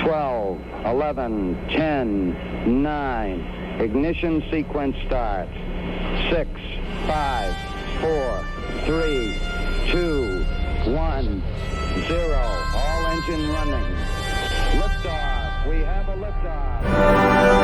12, 11, 10, 9. Ignition sequence starts. 6, 5, 4, 3, 2, 1, 0. All engine running. Liftoff. We have a liftoff.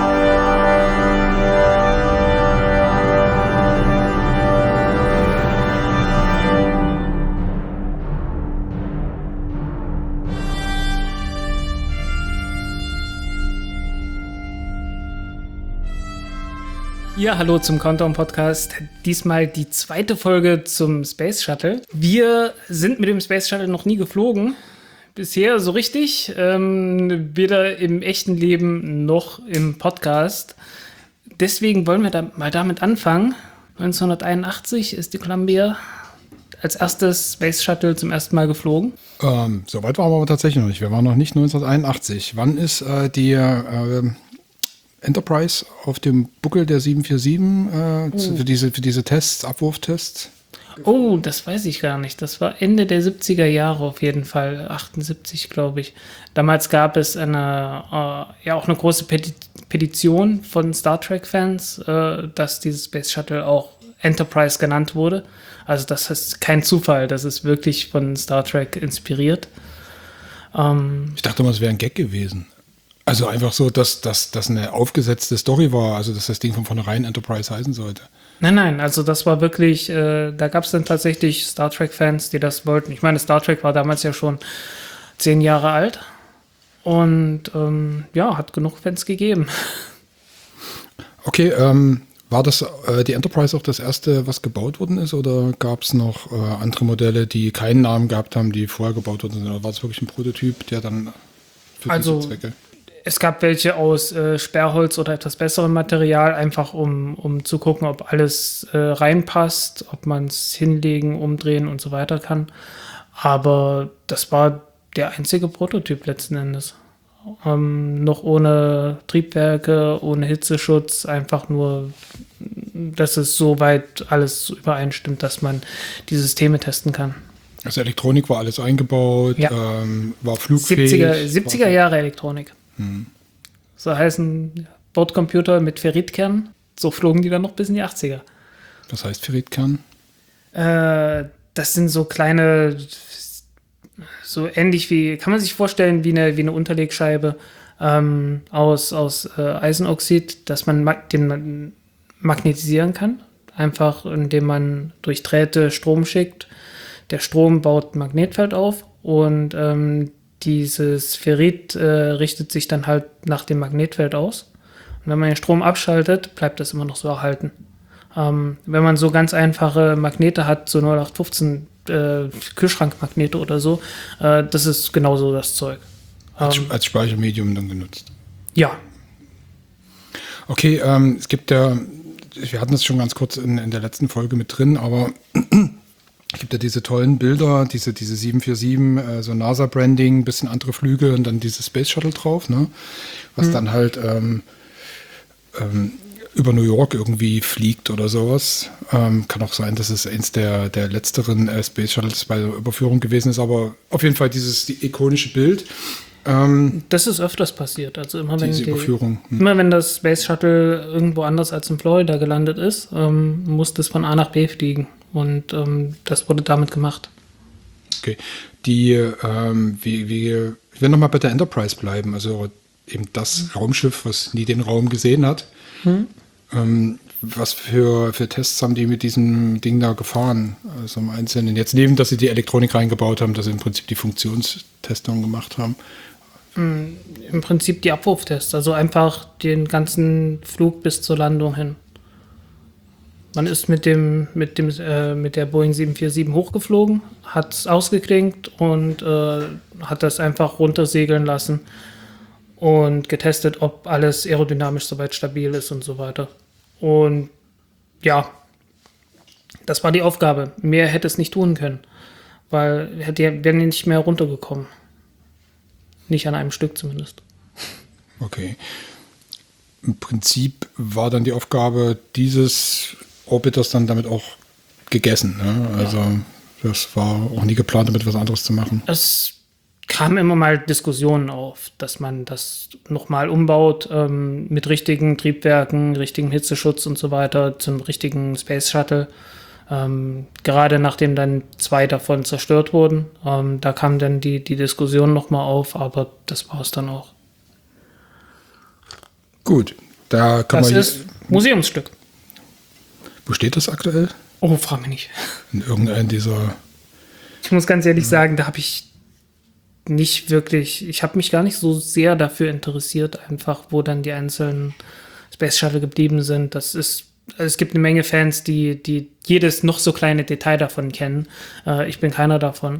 Ja, hallo zum Countdown-Podcast. Diesmal die zweite Folge zum Space Shuttle. Wir sind mit dem Space Shuttle noch nie geflogen. Bisher so richtig. Weder im echten Leben noch im Podcast. Deswegen wollen wir mal damit anfangen. 1981 ist die Columbia als erstes Space Shuttle zum ersten Mal geflogen. So weit waren wir aber tatsächlich noch nicht. Wir waren noch nicht 1981. Wann ist die Enterprise auf dem Buckel der 747 für diese Tests, Abwurftests? Oh, das weiß ich gar nicht. Das war Ende der 70er Jahre auf jeden Fall, 78 glaube ich. Damals gab es auch eine große Petition von Star Trek-Fans, dass dieses Space Shuttle auch Enterprise genannt wurde. Also das ist kein Zufall, das ist wirklich von Star Trek inspiriert. Ich dachte mal, es wäre ein Gag gewesen. Also einfach so, dass das eine aufgesetzte Story war, also dass das Ding von vornherein Enterprise heißen sollte. Nein, also das war wirklich, da gab es dann tatsächlich Star Trek-Fans, die das wollten. Ich meine, Star Trek war damals ja schon 10 Jahre alt und hat genug Fans gegeben. Okay, war das die Enterprise auch das erste, was gebaut worden ist, oder gab es noch andere Modelle, die keinen Namen gehabt haben, die vorher gebaut worden sind, oder war es wirklich ein Prototyp, der dann für diese Zwecke... Es gab welche aus Sperrholz oder etwas besserem Material, einfach um zu gucken, ob alles reinpasst, ob man es hinlegen, umdrehen und so weiter kann. Aber das war der einzige Prototyp letzten Endes. Noch ohne Triebwerke, ohne Hitzeschutz, einfach nur, dass es soweit alles übereinstimmt, dass man die Systeme testen kann. Also Elektronik war alles eingebaut, ja. War flugfähig. 70er Jahre Elektronik. So heißen Bordcomputer mit Ferritkern. So flogen die dann noch bis in die 80er. Was heißt Ferritkern? Das sind so kleine, so ähnlich wie, kann man sich vorstellen, wie eine Unterlegscheibe aus Eisenoxid, dass man den magnetisieren kann. Einfach indem man durch Drähte Strom schickt. Der Strom baut ein Magnetfeld auf und dieses Ferrit richtet sich dann halt nach dem Magnetfeld aus. Und wenn man den Strom abschaltet, bleibt das immer noch so erhalten. Wenn man so ganz einfache Magnete hat, so 0815 Kühlschrankmagnete oder so, das ist genauso das Zeug. Als Speichermedium dann genutzt? Ja. Okay, es gibt ja, wir hatten das schon ganz kurz in der letzten Folge mit drin, aber es gibt ja diese tollen Bilder, diese 747, so NASA-Branding, bisschen andere Flügel und dann dieses Space Shuttle drauf, ne? Was dann halt über New York irgendwie fliegt oder sowas. Kann auch sein, dass es eins der letzteren Space Shuttles bei der Überführung gewesen ist, aber auf jeden Fall dieses ikonische Bild. Das ist öfters passiert. Also immer Überführung. Immer wenn das Space Shuttle irgendwo anders als in Florida gelandet ist, muss das von A nach B fliegen. Und das wurde damit gemacht. Okay. Wir werden nochmal bei der Enterprise bleiben. Also eben das Raumschiff, was nie den Raum gesehen hat. Was für Tests haben die mit diesem Ding da gefahren? Also im Einzelnen. Jetzt neben, dass sie die Elektronik reingebaut haben, dass sie im Prinzip die Funktionstestungen gemacht haben. Im Prinzip die Abwurftests. Also einfach den ganzen Flug bis zur Landung hin. Man ist mit der Boeing 747 hochgeflogen, hat es ausgeklinkt und hat das einfach runtersegeln lassen und getestet, ob alles aerodynamisch soweit stabil ist und so weiter. Und ja, das war die Aufgabe. Mehr hätte es nicht tun können, weil wären nicht mehr runtergekommen. Nicht an einem Stück zumindest. Okay. Im Prinzip war dann die Aufgabe dieses Orbiters dann damit auch gegessen. Ne? Also das war auch nie geplant, damit was anderes zu machen. kamen immer mal Diskussionen auf, dass man das nochmal umbaut mit richtigen Triebwerken, richtigem Hitzeschutz und so weiter zum richtigen Space Shuttle. Gerade nachdem dann 2 davon zerstört wurden, da kam dann die Diskussion nochmal auf, aber das war es dann auch. Gut, da kann Das man. ist Museumsstück. Wo steht das aktuell? Oh, frag mich nicht. In irgendeinem dieser. Ich muss ganz ehrlich sagen, da habe ich nicht wirklich, ich habe mich gar nicht so sehr dafür interessiert, einfach wo dann die einzelnen Space Shuttle geblieben sind. Also es gibt eine Menge Fans, die jedes noch so kleine Detail davon kennen. Ich bin keiner davon.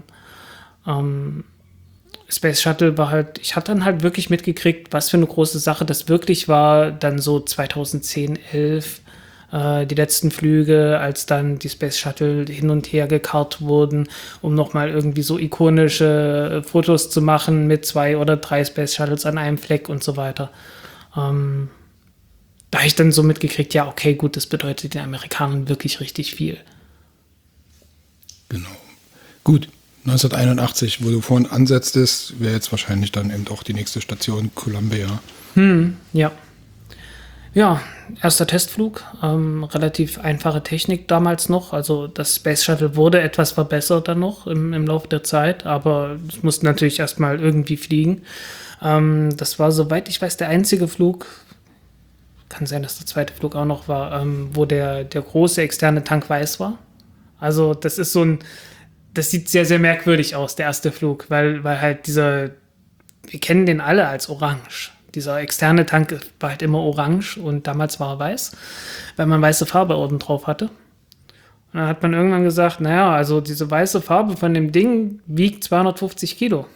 Space Shuttle war halt, ich hatte dann halt wirklich mitgekriegt, was für eine große Sache das wirklich war, dann so 2010, 11, die letzten Flüge, als dann die Space Shuttle hin und her gekarrt wurden, um nochmal irgendwie so ikonische Fotos zu machen mit 2 oder 3 Space Shuttles an einem Fleck und so weiter. Da habe ich dann so mitgekriegt, ja, okay, gut, das bedeutet den Amerikanern wirklich richtig viel. Genau. Gut, 1981, wo du vorhin ansetztest, wäre jetzt wahrscheinlich dann eben auch die nächste Station Columbia. Ja. Ja, erster Testflug, relativ einfache Technik damals noch. Also das Space Shuttle wurde etwas verbessert dann noch im Laufe der Zeit, aber es musste natürlich erstmal irgendwie fliegen. Das war, soweit ich weiß, der einzige Flug, kann sein, dass der zweite Flug auch noch war, wo der große externe Tank weiß war. Also das ist das sieht sehr, sehr merkwürdig aus, der erste Flug, weil halt wir kennen den alle als orange. Dieser externe Tank war halt immer orange und damals war er weiß, weil man weiße Farbe oben drauf hatte. Und dann hat man irgendwann gesagt, naja, also diese weiße Farbe von dem Ding wiegt 250 Kilo.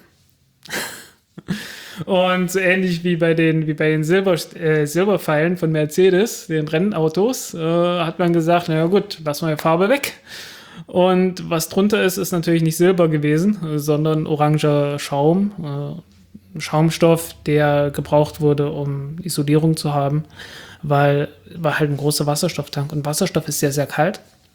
Und so ähnlich wie bei den Silberpfeilen von Mercedes, den Rennautos, hat man gesagt, naja gut, lassen wir die Farbe weg. Und was drunter ist natürlich nicht Silber gewesen, sondern oranger Schaum, Schaumstoff, der gebraucht wurde, um Isolierung zu haben, weil war halt ein großer Wasserstofftank. Und Wasserstoff ist sehr, sehr kalt.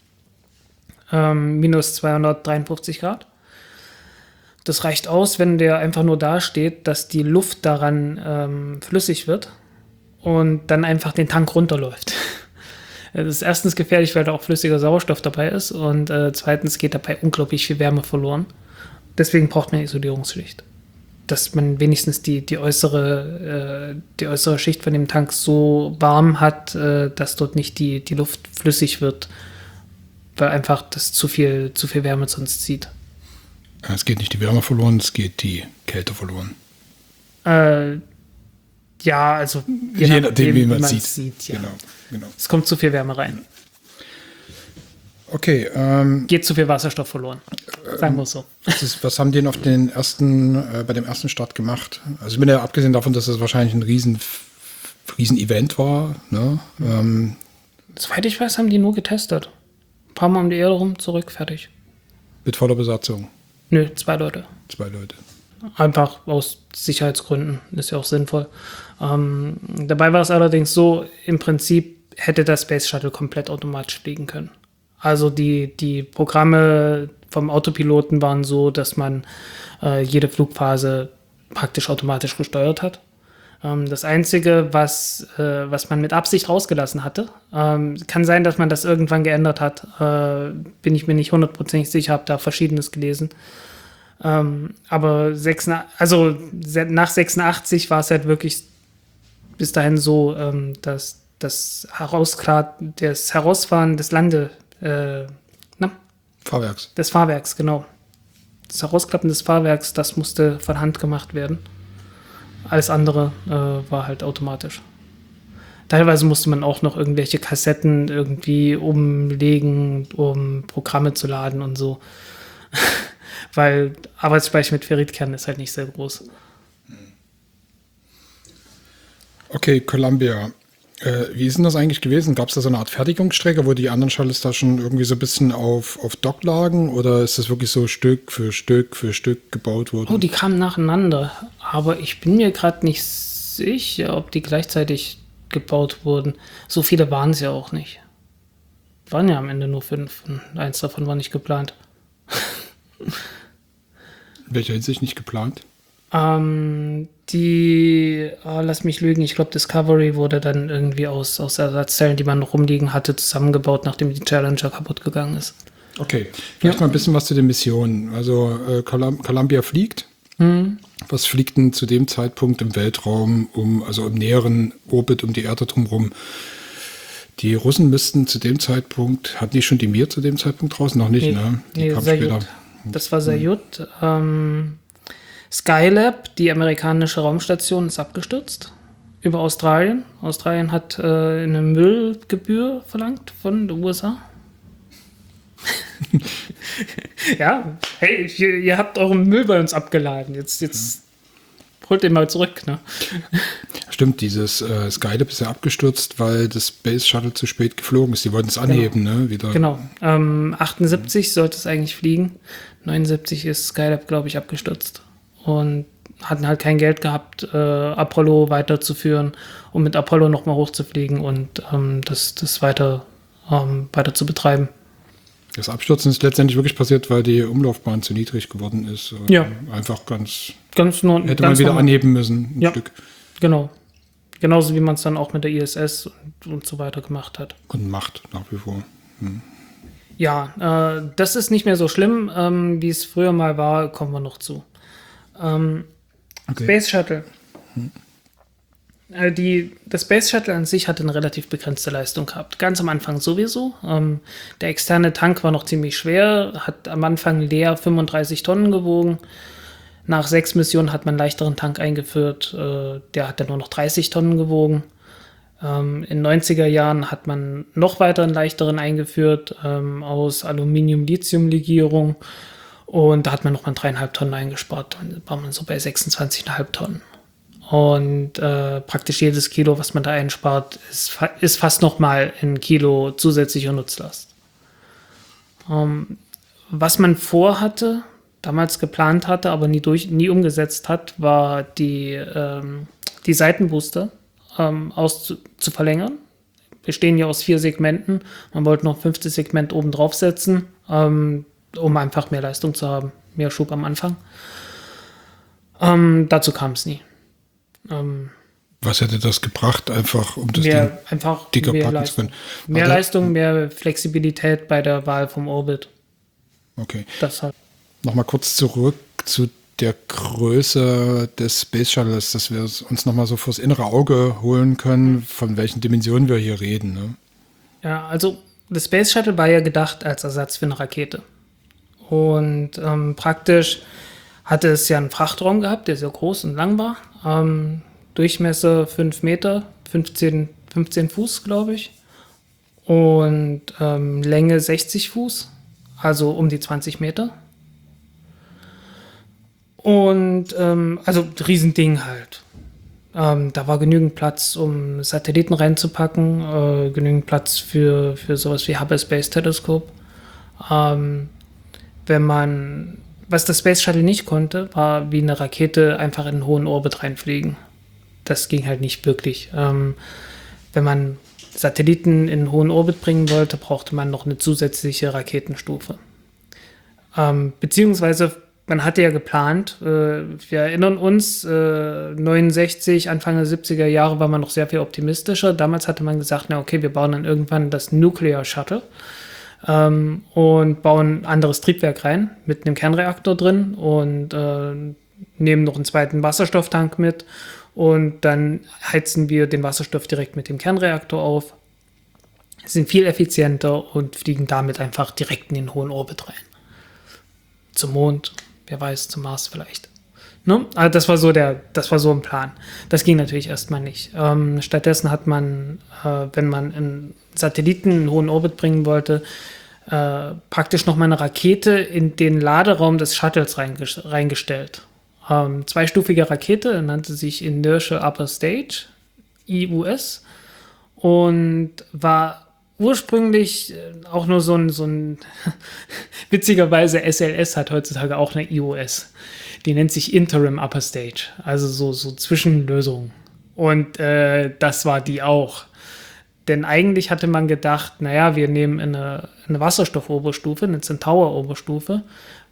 Minus 253 Grad. Das reicht aus, wenn der einfach nur da steht, dass die Luft daran flüssig wird und dann einfach den Tank runterläuft. Das ist erstens gefährlich, weil da auch flüssiger Sauerstoff dabei ist und zweitens geht dabei unglaublich viel Wärme verloren. Deswegen braucht man eine Isolierungsschicht. Dass man wenigstens die äußere Schicht von dem Tank so warm hat, dass dort nicht die Luft flüssig wird, weil einfach das zu viel Wärme sonst zieht. Es geht nicht die Wärme verloren, es geht die Kälte verloren. Ja, also je nachdem, wie man es sieht. Ja. Genau. Es kommt zu viel Wärme rein. Okay. Geht zu viel Wasserstoff verloren. Sagen wir es so. Was haben die denn bei dem ersten Start gemacht? Also ich bin ja abgesehen davon, dass das wahrscheinlich ein riesen Event war. Ne? Soweit ich weiß, haben die nur getestet. Ein paar Mal um die Erde rum, zurück, fertig. Mit voller Besatzung? Nö, 2 Leute. 2 Leute. Einfach aus Sicherheitsgründen, ist ja auch sinnvoll. Dabei war es allerdings so, im Prinzip hätte das Space Shuttle komplett automatisch fliegen können. Also die Programme vom Autopiloten waren so, dass man jede Flugphase praktisch automatisch gesteuert hat. Das Einzige, was man mit Absicht rausgelassen hatte, kann sein, dass man das irgendwann geändert hat, bin ich mir nicht 100% sicher, habe da Verschiedenes gelesen. Aber nach 86 war es halt wirklich bis dahin so, dass das Herausfahren des Fahrwerks. Des Fahrwerks, genau. Das Herausklappen des Fahrwerks, das musste von Hand gemacht werden. Alles andere war halt automatisch. Teilweise musste man auch noch irgendwelche Kassetten irgendwie umlegen, um Programme zu laden und so. Weil Arbeitsspeicher mit Ferritkernen ist halt nicht sehr groß. Okay, Columbia. Wie ist denn das eigentlich gewesen? Gab es da so eine Art Fertigungsstrecke, wo die anderen Shuttles da schon irgendwie so ein bisschen auf Dock lagen? Oder ist das wirklich so Stück für Stück für Stück gebaut worden? Oh, die kamen nacheinander. Aber ich bin mir gerade nicht sicher, ob die gleichzeitig gebaut wurden. So viele waren es ja auch nicht. Waren ja am Ende nur 5. Und eins davon war nicht geplant. In welcher Hinsicht nicht geplant? Lass mich lügen, ich glaube, Discovery wurde dann irgendwie aus Ersatzteilen, die man noch rumliegen hatte, zusammengebaut, nachdem die Challenger kaputt gegangen ist. Okay, vielleicht mal ein bisschen was zu den Missionen. Also Columbia fliegt. Was fliegt denn zu dem Zeitpunkt im Weltraum, also im näheren Orbit um die Erde drumherum? Die Russen müssten zu dem Zeitpunkt, hatten die schon die Mir zu dem Zeitpunkt draußen? Noch nicht, ne? Die kam später. Das war Salyut. Skylab, die amerikanische Raumstation, ist abgestürzt über Australien. Australien hat eine Müllgebühr verlangt von den USA. Ja, hey, ihr habt euren Müll bei uns abgeladen. Jetzt holt den mal zurück, ne? Stimmt, dieses Skylab ist ja abgestürzt, weil das Space Shuttle zu spät geflogen ist. Die wollten es anheben, ne? Wieder. Genau. 78 sollte es eigentlich fliegen. 79 ist Skylab, glaube ich, abgestürzt. Und hatten halt kein Geld gehabt, Apollo weiterzuführen, um mit Apollo nochmal hochzufliegen und das weiter zu betreiben. Das Abstürzen ist letztendlich wirklich passiert, weil die Umlaufbahn zu niedrig geworden ist. Ja. Einfach hätte man wieder anheben müssen, ein Stück. Genau. Genauso wie man es dann auch mit der ISS und so weiter gemacht hat. Und macht nach wie vor. Ja, das ist nicht mehr so schlimm, wie es früher mal war, kommen wir noch zu. Okay. Space Shuttle. Das Space Shuttle an sich hatte eine relativ begrenzte Leistung gehabt. Ganz am Anfang sowieso. Der externe Tank war noch ziemlich schwer, hat am Anfang leer 35 Tonnen gewogen. Nach 6 Missionen hat man einen leichteren Tank eingeführt. Der hat dann nur noch 30 Tonnen gewogen. In den 90er Jahren hat man noch weiter einen leichteren eingeführt aus Aluminium-Lithium-Legierung. Und da hat man nochmal 3,5 Tonnen eingespart. Dann war man so bei 26,5 Tonnen. Und praktisch jedes Kilo, was man da einspart, ist fast nochmal ein Kilo zusätzliche Nutzlast. Was man vorhatte, damals geplant hatte, aber nie umgesetzt hat, war die Seitenbooster zu verlängern. Wir stehen ja aus 4 Segmenten. Man wollte noch 5. Segment oben drauf setzen, um einfach mehr Leistung zu haben, mehr Schub am Anfang. Dazu kam es nie. Was hätte das gebracht, einfach um das Ding dicker packen zu können? Mehr Leistung, mehr Flexibilität bei der Wahl vom Orbit. Okay. Das halt. Nochmal kurz zurück zu der Größe des Space Shuttles, dass wir uns nochmal so vors innere Auge holen können, von welchen Dimensionen wir hier reden. Ne? Ja, also das Space Shuttle war ja gedacht als Ersatz für eine Rakete. Und praktisch hatte es ja einen Frachtraum gehabt, der sehr groß und lang war. Durchmesser 5 Meter, 15 Fuß, glaube ich. Und Länge 60 Fuß, also um die 20 Meter. Und also ein Riesending halt. Da war genügend Platz, um Satelliten reinzupacken, genügend Platz für sowas wie Hubble Space Telescope. Was das Space Shuttle nicht konnte, war wie eine Rakete einfach in einen hohen Orbit reinfliegen. Das ging halt nicht wirklich. Wenn man Satelliten in einen hohen Orbit bringen wollte, brauchte man noch eine zusätzliche Raketenstufe. Beziehungsweise, man hatte ja geplant, wir erinnern uns, 69, Anfang der 70er Jahre war man noch sehr viel optimistischer. Damals hatte man gesagt, na okay, wir bauen dann irgendwann das Nuclear Shuttle. Und bauen ein anderes Triebwerk rein mit einem Kernreaktor drin und nehmen noch einen zweiten Wasserstofftank mit und dann heizen wir den Wasserstoff direkt mit dem Kernreaktor auf, sind viel effizienter und fliegen damit einfach direkt in den hohen Orbit rein. Zum Mond, wer weiß, zum Mars vielleicht. Ne? Also das war so ein Plan. Das ging natürlich erstmal nicht. Stattdessen hat man, wenn man einen Satelliten in einen hohen Orbit bringen wollte, praktisch nochmal eine Rakete in den Laderaum des Shuttles reingestellt. Zweistufige Rakete, nannte sich Inertial Upper Stage, IUS, und war ursprünglich auch nur so ein witzigerweise SLS hat heutzutage auch eine IOS. Die nennt sich Interim Upper Stage, also so Zwischenlösung. Und das war die auch. Denn eigentlich hatte man gedacht, naja, wir nehmen eine Wasserstoffoberstufe, eine Centaur-Oberstufe,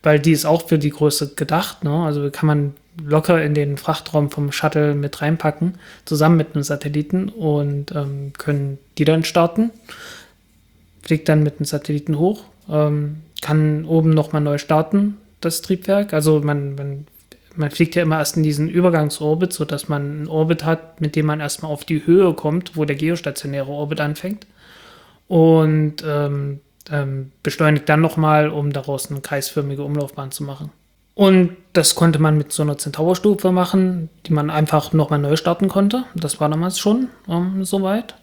weil die ist auch für die Größe gedacht. Ne? Also kann man locker in den Frachtraum vom Shuttle mit reinpacken, zusammen mit einem Satelliten und können die dann starten. Fliegt dann mit dem Satelliten hoch, kann oben nochmal neu starten, das Triebwerk. Also man fliegt ja immer erst in diesen Übergangsorbit, sodass man einen Orbit hat, mit dem man erstmal auf die Höhe kommt, wo der geostationäre Orbit anfängt. Und beschleunigt dann nochmal, um daraus eine kreisförmige Umlaufbahn zu machen. Und das konnte man mit so einer Centaur-Stufe machen, die man einfach nochmal neu starten konnte. Das war damals schon soweit.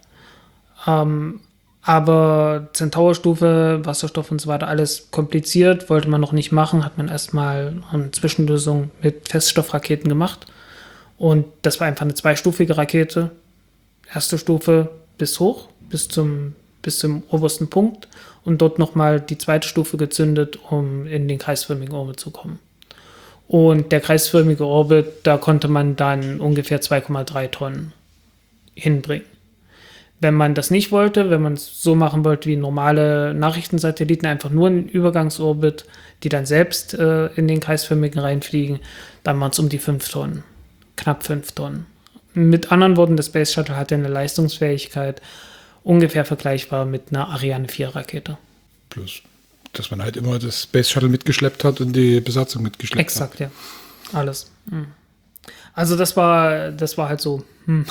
Aber Centaur-Stufe, Wasserstoff und so weiter, alles kompliziert, wollte man noch nicht machen, hat man erstmal eine Zwischenlösung mit Feststoffraketen gemacht. Und das war einfach eine zweistufige Rakete. Erste Stufe bis hoch, bis zum obersten Punkt und dort nochmal die zweite Stufe gezündet, um in den kreisförmigen Orbit zu kommen. Und der kreisförmige Orbit, da konnte man dann ungefähr 2,3 Tonnen hinbringen. Wenn man das nicht wollte, wenn man es so machen wollte wie normale Nachrichtensatelliten, einfach nur einen Übergangsorbit, die dann selbst in den kreisförmigen reinfliegen, dann waren es um die 5 Tonnen, knapp 5 Tonnen. Mit anderen Worten, das Space Shuttle hatte eine Leistungsfähigkeit ungefähr vergleichbar mit einer Ariane 4 Rakete. Plus, dass man halt immer das Space Shuttle mitgeschleppt hat und die Besatzung mitgeschleppt Exakt, ja. Alles. Also das war halt so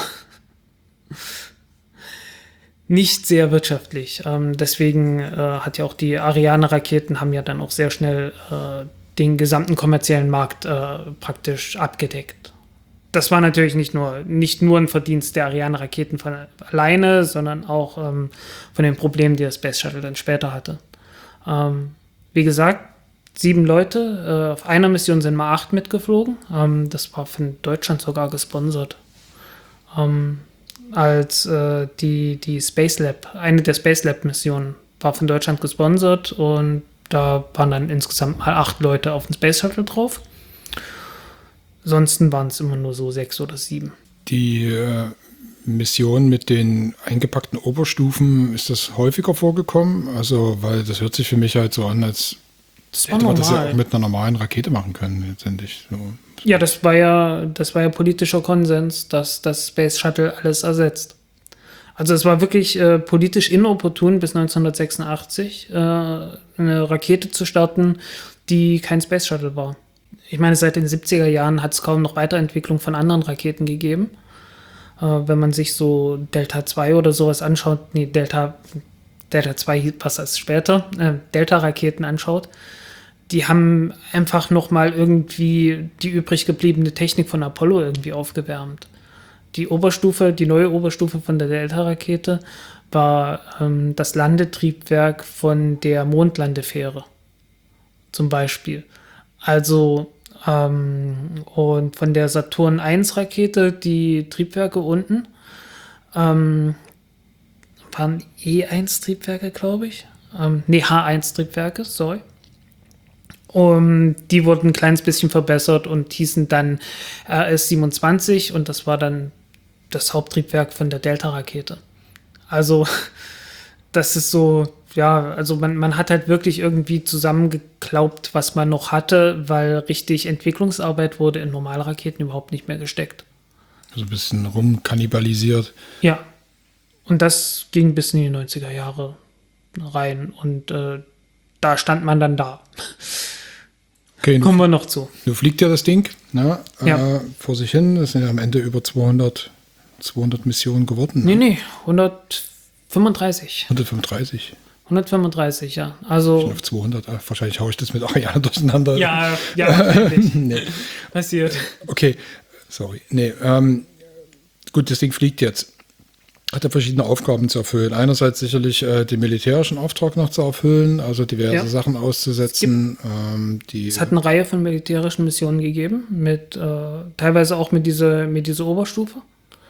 nicht sehr wirtschaftlich. Deswegen hat ja auch die Ariane-Raketen haben ja dann auch sehr schnell den gesamten kommerziellen Markt praktisch abgedeckt. Das war natürlich nicht nur ein Verdienst der Ariane-Raketen von alleine, sondern auch von den Problemen, die das Space Shuttle dann später hatte. Wie gesagt, 7 Leute, auf einer Mission sind mal 8 mitgeflogen. Das war von Deutschland sogar gesponsert. Als die Space Lab, eine der Space Lab-Missionen war von Deutschland gesponsert und da waren dann insgesamt mal 8 Leute auf dem Space Shuttle drauf. Ansonsten waren es immer nur so 6 oder 7. Die Mission mit den eingepackten Oberstufen, ist das häufiger vorgekommen? Also, weil das hört sich für mich halt so an, als hätte man das ja auch mit einer normalen Rakete machen können, letztendlich. So. Ja, das war ja politischer Konsens, dass das Space Shuttle alles ersetzt. Also es war wirklich politisch inopportun, bis 1986 eine Rakete zu starten, die kein Space Shuttle war. Ich meine, seit den 70er Jahren hat es kaum noch Weiterentwicklung von anderen Raketen gegeben. Wenn man sich so Delta 2 oder sowas anschaut, Delta 2 was erst später, Delta-Raketen anschaut, die haben einfach nochmal irgendwie die übrig gebliebene Technik von Apollo irgendwie aufgewärmt. Die neue Oberstufe von der Delta-Rakete war das Landetriebwerk von der Mondlandefähre zum Beispiel. Also und von der Saturn-1-Rakete, die Triebwerke unten, waren E1-Triebwerke, glaube ich. H1-Triebwerke, sorry. Die wurden ein kleines bisschen verbessert und hießen dann RS-27 und das war dann das Haupttriebwerk von der Delta-Rakete. Also das ist so, ja, also man hat halt wirklich irgendwie zusammengeklaubt, was man noch hatte, weil richtig Entwicklungsarbeit wurde in normale Raketen überhaupt nicht mehr gesteckt. Also ein bisschen rumkannibalisiert. Ja, und das ging bis in die 90er Jahre rein und da stand man dann da. Okay, kommen wir noch zu. Nun fliegt ja das Ding Ja. Vor sich hin. Das sind ja am Ende über 200 Missionen geworden. Nee, 135. 135. 135, ja. Also Schon auf 200. Wahrscheinlich haue ich das mit Ariane durcheinander. Ja, wahrscheinlich. Nee. Passiert. Okay, sorry. Nee, gut, das Ding fliegt jetzt. Hat er verschiedene Aufgaben zu erfüllen. Einerseits sicherlich den militärischen Auftrag noch zu erfüllen, also diverse Sachen auszusetzen. Es hat eine Reihe von militärischen Missionen gegeben, mit teilweise auch mit dieser Oberstufe.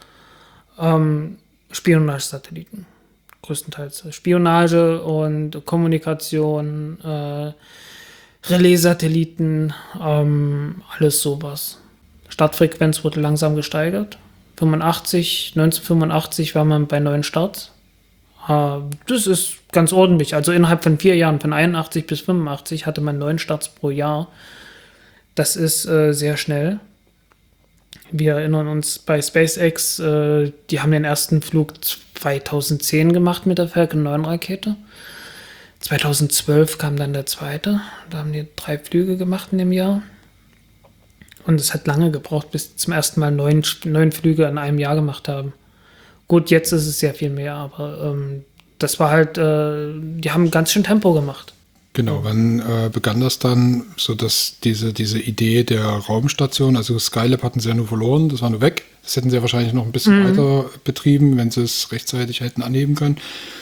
Spionagesatelliten, größtenteils. Spionage und Kommunikation, Relaissatelliten, alles sowas. Startfrequenz wurde langsam gesteigert. 1985 war man bei 9 Starts. Das ist ganz ordentlich. Also innerhalb von 4 Jahren, von 81 bis 85, hatte man 9 Starts pro Jahr. Das ist sehr schnell. Wir erinnern uns bei SpaceX, die haben den ersten Flug 2010 gemacht mit der Falcon 9 Rakete. 2012 kam dann der zweite. Da haben die 3 Flüge gemacht in dem Jahr. Und es hat lange gebraucht, bis zum ersten Mal 9 Flüge in einem Jahr gemacht haben. Gut, jetzt ist es sehr viel mehr, aber das war halt, die haben ganz schön Tempo gemacht. Genau, wann begann das dann, so dass diese Idee der Raumstation, also Skylab hatten sie ja nur verloren, das war nur weg. Das hätten sie ja wahrscheinlich noch ein bisschen weiter betrieben, wenn sie es rechtzeitig hätten anheben können.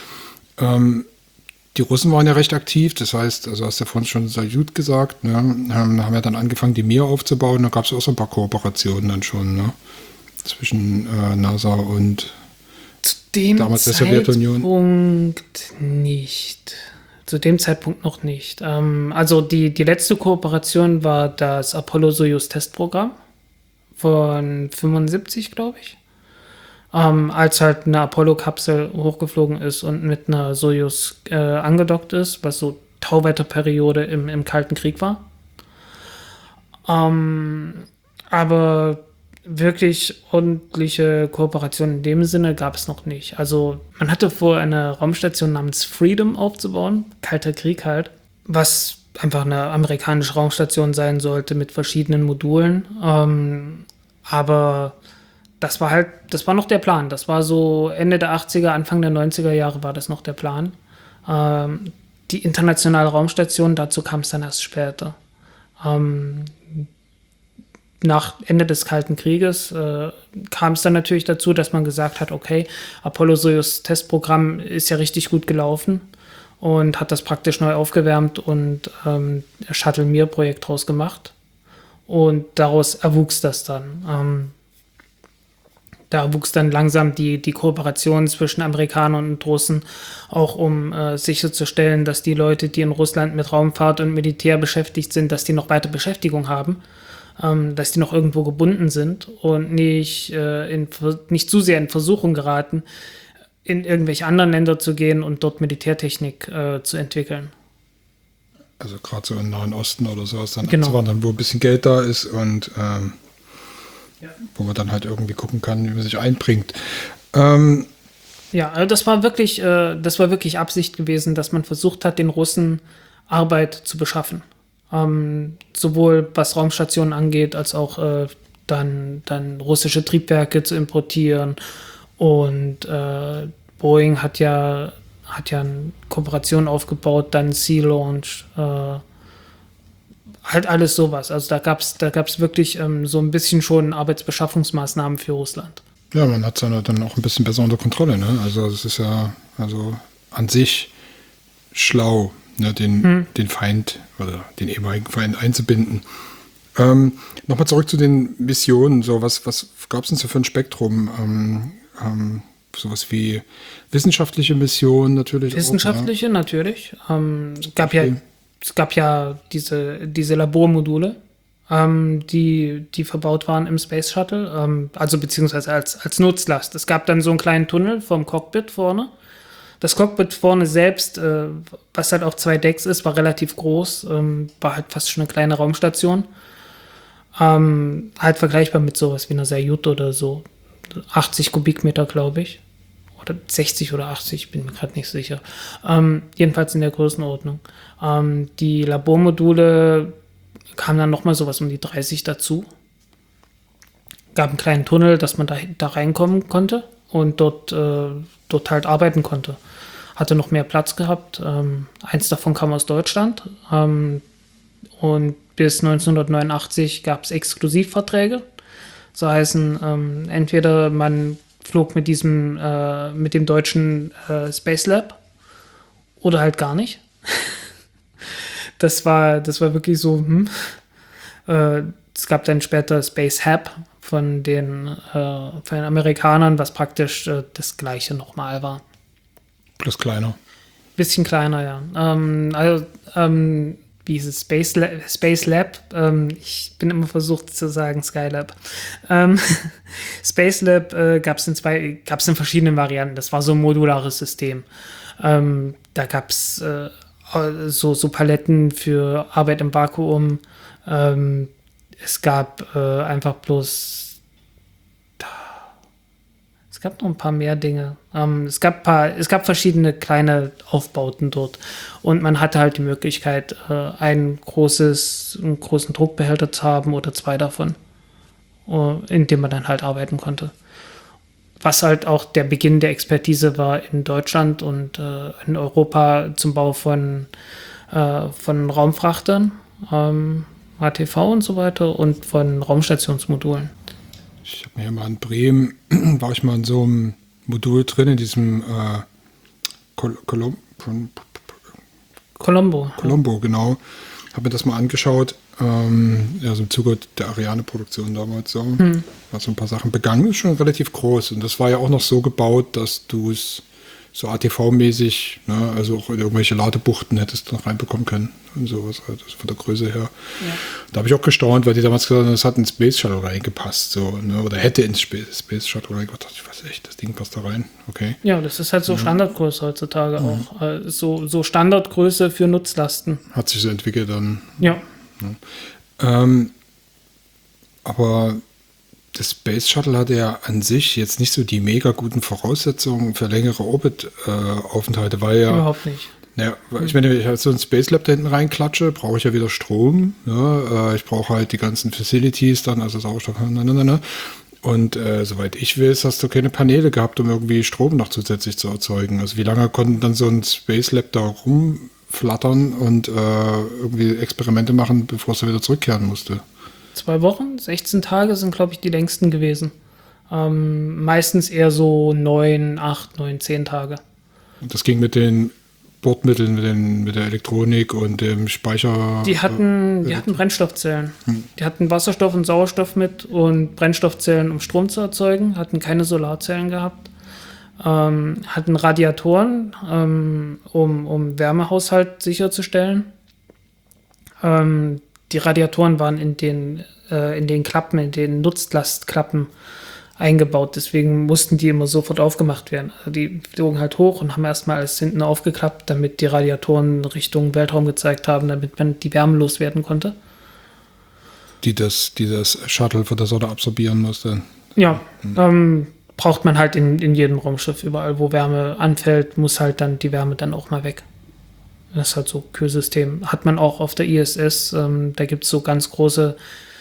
Die Russen waren ja recht aktiv, das heißt, also hast du ja vorhin schon Salyut gesagt, ne, haben ja dann angefangen, die Mir aufzubauen, da gab es auch so ein paar Kooperationen dann schon, ne, zwischen NASA und damals der Sowjetunion. Zu dem Zeitpunkt noch nicht. Also die letzte Kooperation war das Apollo-Soyuz-Testprogramm von 75, glaube ich. Als halt eine Apollo-Kapsel hochgeflogen ist und mit einer Soyuz angedockt ist, was so Tauwetterperiode im Kalten Krieg war. Aber wirklich ordentliche Kooperation in dem Sinne gab es noch nicht. Also man hatte vor, eine Raumstation namens Freedom aufzubauen, Kalter Krieg halt, was einfach eine amerikanische Raumstation sein sollte mit verschiedenen Modulen. Aber das war noch der Plan. Das war so Ende der 80er, Anfang der 90er Jahre war das noch der Plan. Die internationale Raumstation, dazu kam es dann erst später. Nach Ende des Kalten Krieges kam es dann natürlich dazu, dass man gesagt hat, okay, Apollo-Soyuz-Testprogramm ist ja richtig gut gelaufen und hat das praktisch neu aufgewärmt und Shuttle-Mir-Projekt draus gemacht. Und daraus erwuchs das dann. Da wuchs dann langsam die Kooperation zwischen Amerikanern und Russen, auch um sicherzustellen, dass die Leute, die in Russland mit Raumfahrt und Militär beschäftigt sind, dass die noch weiter Beschäftigung haben. Dass die noch irgendwo gebunden sind und nicht zu sehr in Versuchung geraten, in irgendwelche anderen Länder zu gehen und dort Militärtechnik zu entwickeln. Also gerade so im Nahen Osten oder sowas dann Genau. abzuwandern, wo ein bisschen Geld da ist und wo man dann halt irgendwie gucken kann, wie man sich einbringt. Ja, also das war wirklich Absicht gewesen, dass man versucht hat, den Russen Arbeit zu beschaffen. Sowohl was Raumstationen angeht, als auch dann russische Triebwerke zu importieren. Und Boeing hat ja eine Kooperation aufgebaut, dann Sea Launch, halt alles sowas. Also da gab's wirklich so ein bisschen schon Arbeitsbeschaffungsmaßnahmen für Russland. Ja, man hat es dann auch ein bisschen besser unter Kontrolle, ne? Also es ist ja an sich schlau, ne, den Feind oder den ehemaligen Feind einzubinden. Nochmal zurück zu den Missionen. So, was gab es denn so für ein Spektrum? Sowas wie wissenschaftliche Missionen natürlich. Wissenschaftliche, auch, natürlich. Es gab ja diese Labormodule, die verbaut waren im Space Shuttle, also beziehungsweise als Nutzlast. Es gab dann so einen kleinen Tunnel vom Cockpit vorne. Das Cockpit vorne selbst, was halt auf 2 Decks ist, war relativ groß, war halt fast schon eine kleine Raumstation. Halt vergleichbar mit sowas wie einer Salyut oder so. 80 Kubikmeter, glaube ich. Oder 60 oder 80, bin mir gerade nicht sicher. Jedenfalls in der Größenordnung. Die Labormodule kamen dann nochmal sowas um die 30 dazu. Gab einen kleinen Tunnel, dass man da reinkommen konnte und dort halt arbeiten konnte. Hatte noch mehr Platz gehabt. Eins davon kam aus Deutschland. Und bis 1989 gab es Exklusivverträge. So heißen, entweder man flog mit dem deutschen Space Lab oder halt gar nicht. Das war wirklich so, es gab dann später Space Hab von den Amerikanern, was praktisch das Gleiche nochmal war. Plus kleiner. Bisschen kleiner, ja. wie hieß es, Space Lab. Ich bin immer versucht zu sagen Skylab. Space Lab gab es in verschiedenen Varianten. Das war so ein modulares System. Da gab es so Paletten für Arbeit im Vakuum. Es gab einfach bloß. Es gab noch ein paar mehr Dinge. Es gab verschiedene kleine Aufbauten dort. Und man hatte halt die Möglichkeit, einen großen Druckbehälter zu haben oder 2 davon, in dem man dann halt arbeiten konnte. Was halt auch der Beginn der Expertise war in Deutschland und in Europa zum Bau von Raumfrachtern, HTV und so weiter und von Raumstationsmodulen. Ich habe mir hier mal in Bremen, war ich mal in so einem Modul drin, in diesem Colombo. Colombo, genau. Habe mir das mal angeschaut. Also im Zuge der Ariane-Produktion damals so. War so ein paar Sachen begangen, ist schon relativ groß. Und das war ja auch noch so gebaut, dass du es so ATV-mäßig, ne, also auch in irgendwelche Ladebuchten hättest du noch reinbekommen können und sowas halt, also von der Größe her. Ja. Da habe ich auch gestaunt, weil die damals gesagt haben, das hat ins Space Shuttle reingepasst, so, ne, oder hätte ins Space Shuttle reingepasst. Ich weiß echt, das Ding passt da rein, okay. Ja, das ist halt so Standardgröße heutzutage auch. So Standardgröße für Nutzlasten. Hat sich so entwickelt dann. Ja. Aber das Space Shuttle hatte ja an sich jetzt nicht so die mega guten Voraussetzungen für längere Orbit-Aufenthalte, weil ja. Überhaupt nicht. Ja, ich meine, wenn ich halt so ein Space Lab da hinten reinklatsche, brauche ich ja wieder Strom. Ja, ich brauche halt die ganzen Facilities dann, also Sauerstoff. Und soweit ich weiß, hast du keine Paneele gehabt, um irgendwie Strom noch zusätzlich zu erzeugen. Also wie lange konnten dann so ein Space Lab da rumflattern und irgendwie Experimente machen, bevor es da wieder zurückkehren musste? 2 Wochen, 16 Tage sind, glaube ich, die längsten gewesen. Meistens eher so 9, 8, 9, 10 Tage. Und das ging mit den Bordmitteln, mit der Elektronik und dem Speicher. Die hatten Brennstoffzellen. Die hatten Wasserstoff und Sauerstoff mit und Brennstoffzellen, um Strom zu erzeugen. Hatten keine Solarzellen gehabt. Hatten Radiatoren, um Wärmehaushalt sicherzustellen. Die Radiatoren waren in den Klappen, in den Nutzlastklappen eingebaut. Deswegen mussten die immer sofort aufgemacht werden. Also die flogen halt hoch und haben erstmal alles hinten aufgeklappt, damit die Radiatoren Richtung Weltraum gezeigt haben, damit man die Wärme loswerden konnte. Die das Shuttle von der Sonne absorbieren musste. Ja, braucht man halt in jedem Raumschiff. Überall, wo Wärme anfällt, muss halt dann die Wärme dann auch mal weg. Das ist halt so Kühlsystem. Hat man auch auf der ISS. Da gibt es so große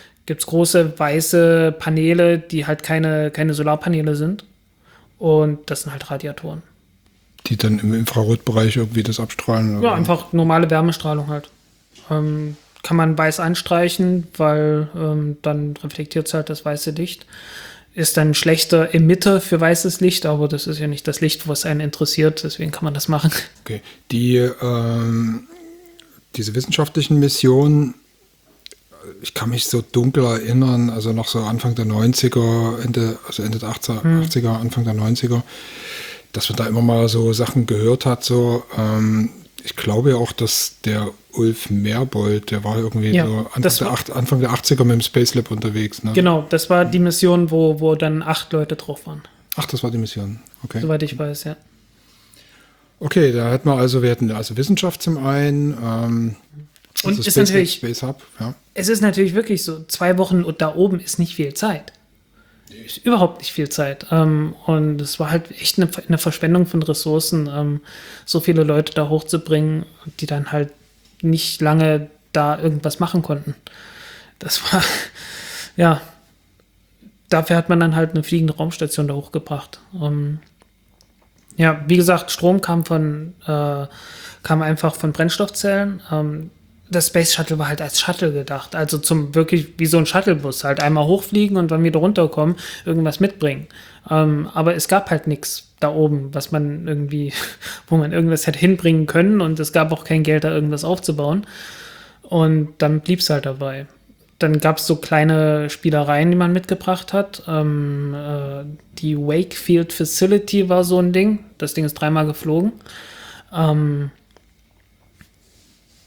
weiße Paneele, die halt keine Solarpaneele sind. Und das sind halt Radiatoren. Die dann im Infrarotbereich irgendwie das abstrahlen? Ja, einfach normale Wärmestrahlung halt. Kann man weiß anstreichen, weil dann reflektiert es halt das weiße Licht. Ist dann ein schlechter Emitter für weißes Licht, aber das ist ja nicht das Licht, was einen interessiert, deswegen kann man das machen. Okay. Diese wissenschaftlichen Missionen, ich kann mich so dunkel erinnern, also noch so Anfang der 90er, Ende der 80er, Anfang der 90er, dass man da immer mal so Sachen gehört hat, so, ich glaube ja auch, dass der Ulf Merbold, der war irgendwie so Anfang der 80er mit dem Space Lab unterwegs. Ne? Genau, das war die Mission, wo dann 8 Leute drauf waren. Ach, das war die Mission, okay. Soweit ich weiß, ja. Okay, wir hatten Wissenschaft zum einen, und ist natürlich, Space Hub, ja. Es ist natürlich wirklich so, 2 Wochen da oben ist nicht viel Zeit. Ist überhaupt nicht viel Zeit. Und es war halt echt eine Verschwendung von Ressourcen, so viele Leute da hochzubringen, die dann halt nicht lange da irgendwas machen konnten. Das war, ja, dafür hat man dann halt eine fliegende Raumstation da hochgebracht. Ja, wie gesagt, Strom kam einfach von Brennstoffzellen. Das Space Shuttle war halt als Shuttle gedacht. Also wirklich wie so ein Shuttlebus. Halt einmal hochfliegen und dann wieder runterkommen, irgendwas mitbringen. Aber es gab halt nichts da oben, wo man irgendwas hätte hinbringen können. Und es gab auch kein Geld, da irgendwas aufzubauen. Und dann blieb es halt dabei. Dann gab es so kleine Spielereien, die man mitgebracht hat. Die Wakefield Facility war so ein Ding. Das Ding ist 3-mal geflogen.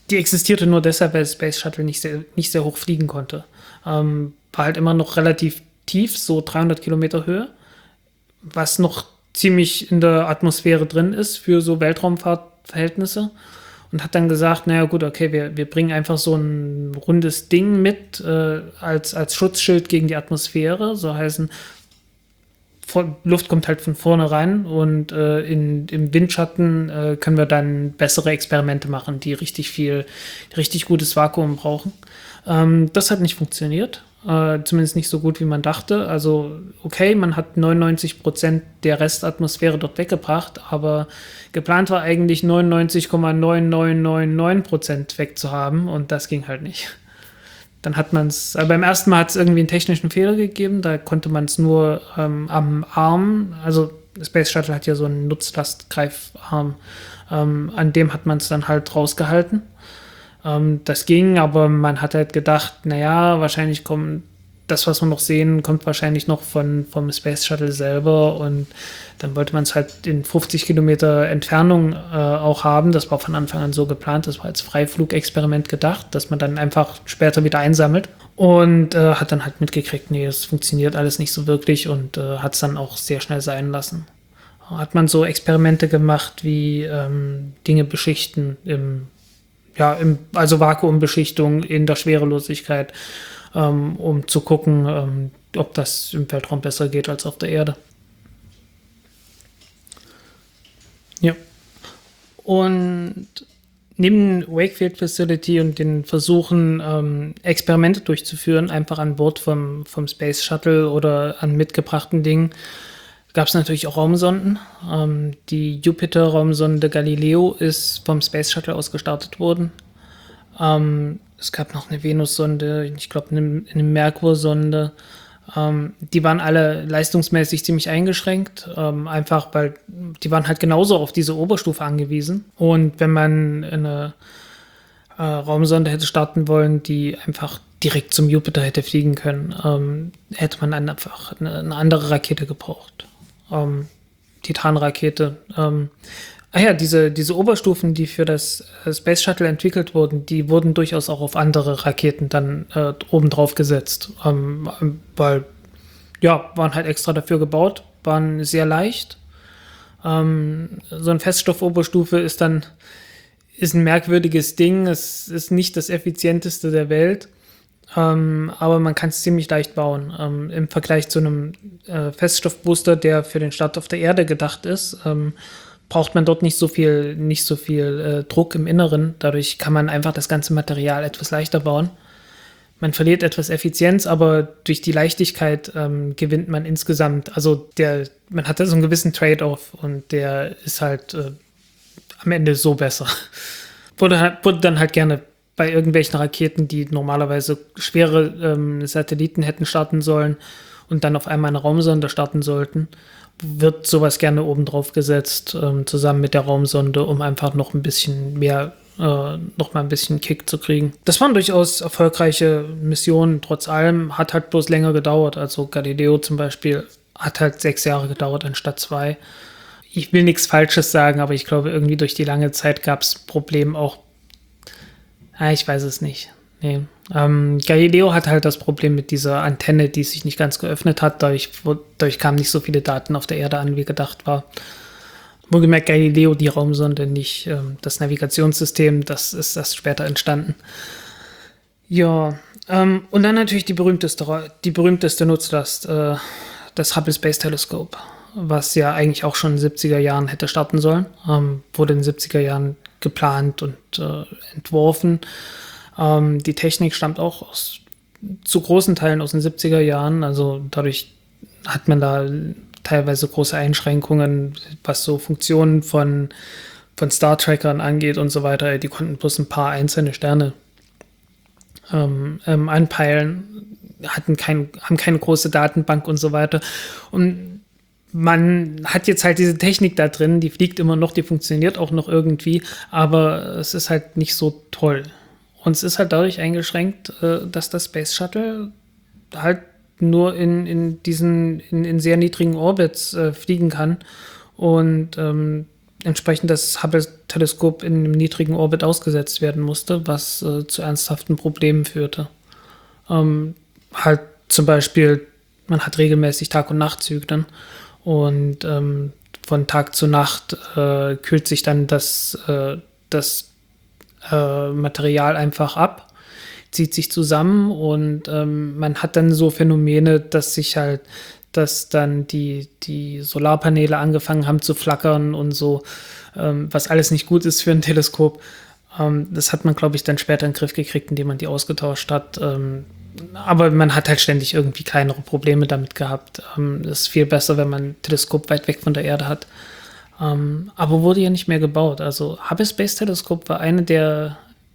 die existierte nur deshalb, weil das Space Shuttle nicht sehr hoch fliegen konnte. War halt immer noch relativ tief, so 300 Kilometer Höhe, was noch ziemlich in der Atmosphäre drin ist für so Weltraumfahrtverhältnisse. Und hat dann gesagt, naja gut, okay, wir bringen einfach so ein rundes Ding mit als Schutzschild gegen die Atmosphäre. So heißen, Luft kommt halt von vorne rein und im Windschatten können wir dann bessere Experimente machen, die richtig gutes Vakuum brauchen. Das hat nicht funktioniert. Zumindest nicht so gut, wie man dachte. Also, okay, man hat 99% der Restatmosphäre dort weggebracht, aber geplant war eigentlich 99,9999% wegzuhaben und das ging halt nicht. Dann hat man es, beim ersten Mal hat es irgendwie einen technischen Fehler gegeben, da konnte man es nur am Arm, also das Space Shuttle hat ja so einen Nutzlastgreifarm, an dem hat man es dann halt rausgehalten. Das ging, aber man hat halt gedacht, naja, wahrscheinlich kommt das, was wir noch sehen, kommt wahrscheinlich noch vom Space Shuttle selber und dann wollte man es halt in 50 Kilometer Entfernung auch haben. Das war von Anfang an so geplant, das war als Freiflugexperiment gedacht, dass man dann einfach später wieder einsammelt und hat dann halt mitgekriegt, nee, das funktioniert alles nicht so wirklich und hat es dann auch sehr schnell sein lassen. Hat man so Experimente gemacht wie Dinge beschichten also Vakuumbeschichtung in der Schwerelosigkeit, um zu gucken, ob das im Weltraum besser geht als auf der Erde. Ja. Und neben Wakefield Facility und den Versuchen, Experimente durchzuführen, einfach an Bord vom Space Shuttle oder an mitgebrachten Dingen, gab es natürlich auch Raumsonden. Die Jupiter-Raumsonde Galileo ist vom Space Shuttle aus gestartet worden. Es gab noch eine Venus-Sonde, ich glaube eine Merkur-Sonde. Die waren alle leistungsmäßig ziemlich eingeschränkt, einfach weil die waren halt genauso auf diese Oberstufe angewiesen. Und wenn man eine Raumsonde hätte starten wollen, die einfach direkt zum Jupiter hätte fliegen können, hätte man dann einfach eine andere Rakete gebraucht. Titan-Rakete. Diese Oberstufen, die für das Space Shuttle entwickelt wurden, die wurden durchaus auch auf andere Raketen dann obendrauf gesetzt. Weil, ja, waren halt extra dafür gebaut, waren sehr leicht. So eine Feststoffoberstufe ist ein merkwürdiges Ding. Es ist nicht das effizienteste der Welt. Aber man kann es ziemlich leicht bauen. Im Vergleich zu einem Feststoffbooster, der für den Start auf der Erde gedacht ist, braucht man dort nicht so viel Druck im Inneren. Dadurch kann man einfach das ganze Material etwas leichter bauen. Man verliert etwas Effizienz, aber durch die Leichtigkeit gewinnt man insgesamt. Also man hat da so einen gewissen Trade-off und der ist halt am Ende so besser. Wurde dann halt gerne bei irgendwelchen Raketen, die normalerweise schwere Satelliten hätten starten sollen und dann auf einmal eine Raumsonde starten sollten, wird sowas gerne oben drauf gesetzt, zusammen mit der Raumsonde, um einfach noch ein bisschen mehr, noch mal ein bisschen Kick zu kriegen. Das waren durchaus erfolgreiche Missionen, trotz allem, hat halt bloß länger gedauert. Also Galileo zum Beispiel hat halt 6 Jahre gedauert anstatt 2. Ich will nichts Falsches sagen, aber ich glaube, irgendwie durch die lange Zeit gab es Probleme auch. Ich weiß es nicht. Nee. Galileo hat halt das Problem mit dieser Antenne, die sich nicht ganz geöffnet hat. Dadurch kamen nicht so viele Daten auf der Erde an, wie gedacht war. Wohlgemerkt Galileo, die Raumsonde, nicht das Navigationssystem. Das ist erst später entstanden. Ja, und dann natürlich die berühmteste Nutzlast, das Hubble Space Telescope, was ja eigentlich auch schon in den 70er Jahren hätte starten sollen. Wurde in den 70er Jahren geplant und entworfen. Die Technik stammt auch zu großen Teilen aus den 70er Jahren. Also dadurch hat man da teilweise große Einschränkungen, was so Funktionen von Star-Trackern angeht und so weiter. Die konnten bloß ein paar einzelne Sterne anpeilen, haben keine große Datenbank und so weiter. Und man hat jetzt halt diese Technik da drin, die fliegt immer noch, die funktioniert auch noch irgendwie, aber es ist halt nicht so toll. Und es ist halt dadurch eingeschränkt, dass das Space Shuttle halt nur in sehr niedrigen Orbits fliegen kann und entsprechend das Hubble-Teleskop in einem niedrigen Orbit ausgesetzt werden musste, was zu ernsthaften Problemen führte. Halt zum Beispiel, man hat regelmäßig Tag- und Nachtzyklen und von Tag zu Nacht kühlt sich dann das Material einfach ab, zieht sich zusammen und man hat dann so Phänomene, dass dann die Solarpaneele angefangen haben zu flackern und so, was alles nicht gut ist für ein Teleskop. Das hat man, glaube ich, dann später in den Griff gekriegt, indem man die ausgetauscht hat. Aber man hat halt ständig irgendwie kleinere Probleme damit gehabt. Es ist viel besser, wenn man ein Teleskop weit weg von der Erde hat. Aber wurde ja nicht mehr gebaut. Also Hubble Space Teleskop war eine der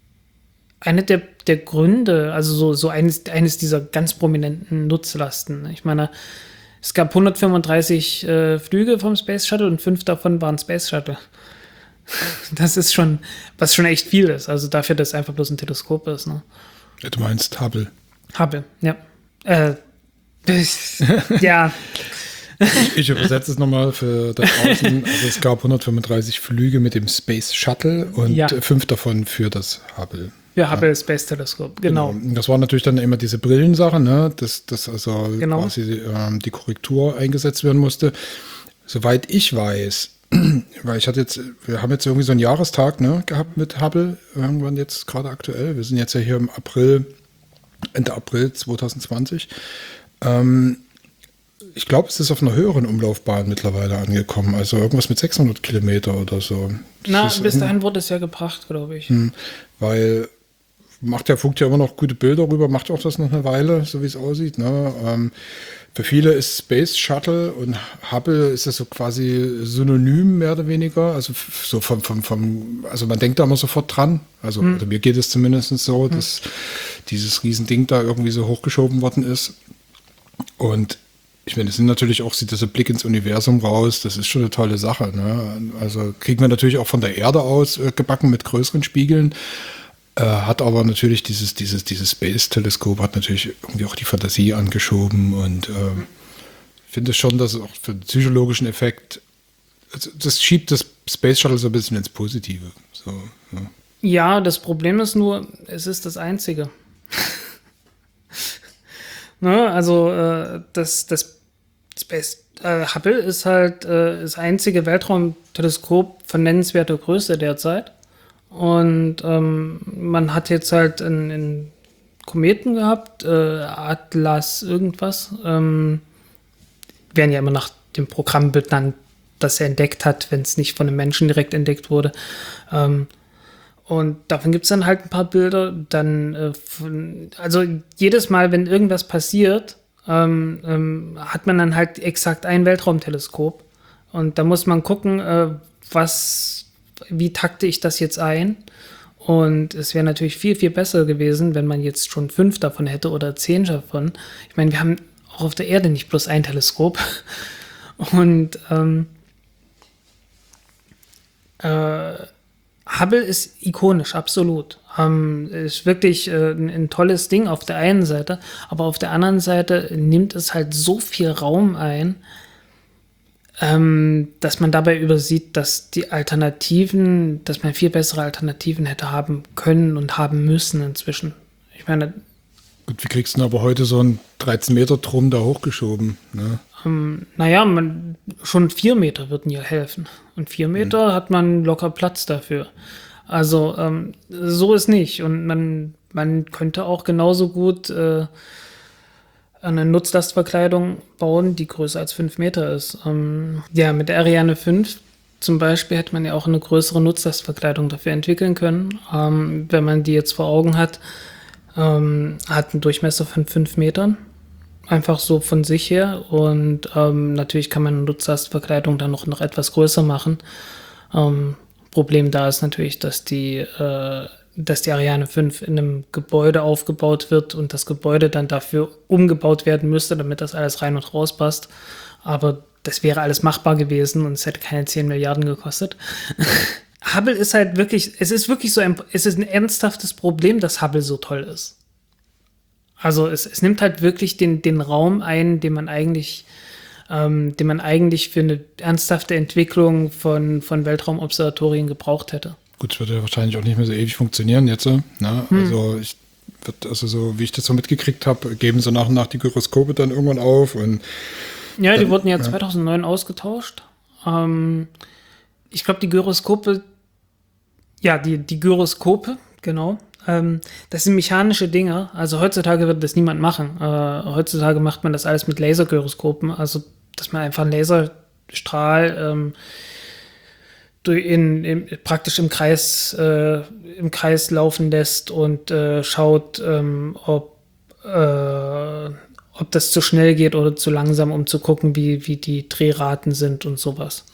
Gründe, also so eines dieser ganz prominenten Nutzlasten. Ich meine, es gab 135 Flüge vom Space Shuttle und 5 davon waren Space Shuttle. Das ist schon, was schon echt viel ist. Also dafür, dass es einfach bloß ein Teleskop ist. Ne? Ja, du meinst Hubble. Hubble, ja. Ja. Ich übersetze es nochmal für da draußen. Also es gab 135 Flüge mit dem Space Shuttle und 5 davon für das Hubble. Ja, Hubble Space Teleskop, genau. Das war natürlich dann immer diese Brillensache, ne? dass also genau. Quasi die Korrektur eingesetzt werden musste. Soweit ich weiß, weil wir haben jetzt irgendwie so einen Jahrestag, ne, gehabt mit Hubble, irgendwann jetzt gerade aktuell. Wir sind jetzt ja hier im Ende April 2020. Ich glaube, es ist auf einer höheren Umlaufbahn mittlerweile angekommen, also irgendwas mit 600 Kilometer oder so. Bis dahin wurde es ja gebracht, glaube ich. Weil Funkt ja immer noch gute Bilder rüber, macht auch das noch eine Weile, so wie es aussieht. Ne? Für viele ist Space Shuttle und Hubble ist das so quasi synonym, mehr oder weniger. Also so also man denkt da immer sofort dran. Also mir geht es zumindest so, dass dieses Riesending da irgendwie so hochgeschoben worden ist. Und ich meine, das sind natürlich auch, sieht das so Blick ins Universum raus, das ist schon eine tolle Sache. Ne? Also kriegen wir natürlich auch von der Erde aus gebacken mit größeren Spiegeln. Hat aber natürlich dieses Space-Teleskop hat natürlich irgendwie auch die Fantasie angeschoben und finde schon, dass es auch für den psychologischen Effekt, also das schiebt das Space Shuttle so ein bisschen ins Positive. So, ja. Ja, das Problem ist nur, es ist das Einzige. Ne, also das Space Hubble ist halt das einzige Weltraumteleskop von nennenswerter Größe derzeit. Und man hat jetzt halt einen Kometen gehabt, Atlas irgendwas. Werden ja immer nach dem Programm benannt, das er entdeckt hat, wenn es nicht von einem Menschen direkt entdeckt wurde. Und davon gibt es dann halt ein paar Bilder. Dann also jedes Mal, wenn irgendwas passiert, hat man dann halt exakt ein Weltraumteleskop. Und da muss man gucken, wie takte ich das jetzt ein? Und es wäre natürlich viel, viel besser gewesen, wenn man jetzt schon 5 davon hätte oder 10 davon. Ich meine, wir haben auch auf der Erde nicht bloß ein Teleskop. Und Hubble ist ikonisch, absolut. Ist wirklich ein tolles Ding auf der einen Seite, aber auf der anderen Seite nimmt es halt so viel Raum ein, dass man dabei übersieht, dass man viel bessere Alternativen hätte haben können und haben müssen inzwischen. Ich meine, gut, wie kriegst du denn aber heute so einen 13-Meter-Turm da hochgeschoben? Ne? Naja, schon 4 Meter würden ja helfen. Und 4 Meter hat man locker Platz dafür. Also so ist nicht. Und man könnte auch genauso gut eine Nutzlastverkleidung bauen, die größer als 5 Meter ist. Ja, mit der Ariane 5 zum Beispiel hätte man ja auch eine größere Nutzlastverkleidung dafür entwickeln können. Wenn man die jetzt vor Augen hat, hat einen Durchmesser von 5 Metern. Einfach so von sich her. Und natürlich kann man eine Nutzlastverkleidung dann noch etwas größer machen. Problem da ist natürlich, dass die Ariane 5 in einem Gebäude aufgebaut wird und das Gebäude dann dafür umgebaut werden müsste, damit das alles rein und raus passt. Aber das wäre alles machbar gewesen und es hätte keine 10 Milliarden gekostet. Hubble ist halt wirklich, es ist ein ernsthaftes Problem, dass Hubble so toll ist. Also es nimmt halt wirklich den Raum ein, den man eigentlich den man eigentlich für eine ernsthafte Entwicklung von Weltraumobservatorien gebraucht hätte. Gut, es wird ja wahrscheinlich auch nicht mehr so ewig funktionieren jetzt. Ne? Also so wie ich das so mitgekriegt habe, geben so nach und nach die Gyroskope dann irgendwann auf. Und ja, die wurden ja 2009 ausgetauscht. Ich glaube, die Gyroskope, die Gyroskope, genau, das sind mechanische Dinge. Also heutzutage würde das niemand machen. Heutzutage macht man das alles mit Lasergyroskopen, also dass man einfach einen Laserstrahl praktisch im Kreis laufen lässt und schaut, ob das zu schnell geht oder zu langsam, um zu gucken, wie die Drehraten sind und sowas.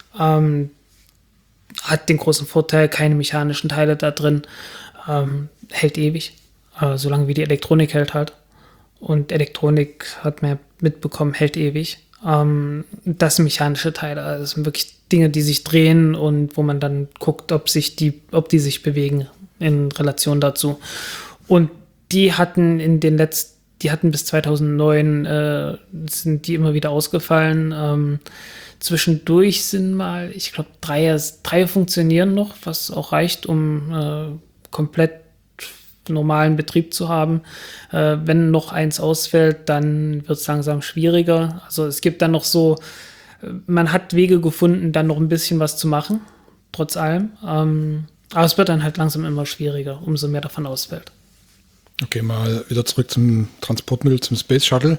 Hat den großen Vorteil, keine mechanischen Teile da drin, hält ewig, solange wie die Elektronik hält halt. Und Elektronik, hat man ja mitbekommen, hält ewig. Das sind mechanische Teile, also das sind wirklich Dinge, die sich drehen und wo man dann guckt, ob die sich bewegen in Relation dazu. Und die hatten bis 2009 sind die immer wieder ausgefallen. Zwischendurch sind mal, ich glaube, drei funktionieren noch, was auch reicht, um komplett normalen Betrieb zu haben. Wenn noch eins ausfällt, dann wird es langsam schwieriger. Also es gibt dann noch so, man hat Wege gefunden, dann noch ein bisschen was zu machen, trotz allem. Aber es wird dann halt langsam immer schwieriger, umso mehr davon ausfällt. Okay, mal wieder zurück zum Transportmittel, zum Space Shuttle.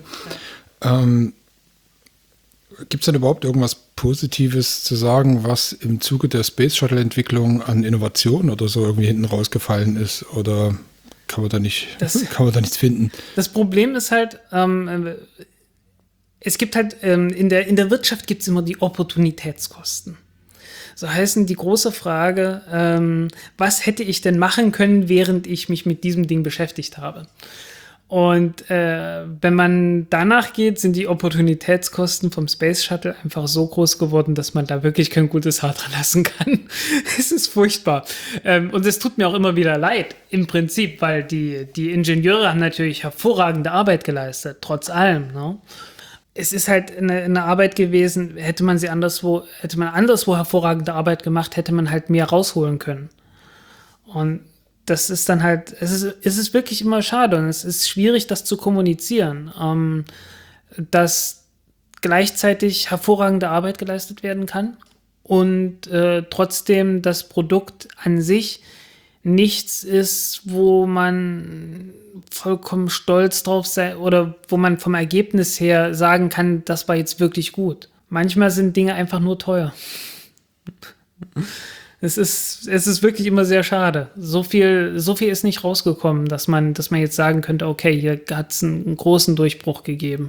Gibt es denn überhaupt irgendwas Positives zu sagen, was im Zuge der Space Shuttle-Entwicklung an Innovation oder so irgendwie hinten rausgefallen ist? Oder kann man da nichts finden? Das Problem ist halt, es gibt halt, in der Wirtschaft gibt es immer die Opportunitätskosten. So heißen die große Frage, was hätte ich denn machen können, während ich mich mit diesem Ding beschäftigt habe? Und wenn man danach geht, sind die Opportunitätskosten vom Space Shuttle einfach so groß geworden, dass man da wirklich kein gutes Haar dran lassen kann. Es ist furchtbar. Und es tut mir auch immer wieder leid, im Prinzip, weil die Ingenieure haben natürlich hervorragende Arbeit geleistet, trotz allem. Ne? Es ist halt eine Arbeit gewesen, hätte man anderswo hervorragende Arbeit gemacht, hätte man halt mehr rausholen können. Und das ist dann halt, es ist wirklich immer schade und es ist schwierig, das zu kommunizieren, dass gleichzeitig hervorragende Arbeit geleistet werden kann und trotzdem das Produkt an sich nichts ist, wo man vollkommen stolz drauf sein oder wo man vom Ergebnis her sagen kann, das war jetzt wirklich gut. Manchmal sind Dinge einfach nur teuer. Es ist wirklich immer sehr schade. So viel ist nicht rausgekommen, dass man jetzt sagen könnte, okay, hier hat es einen großen Durchbruch gegeben.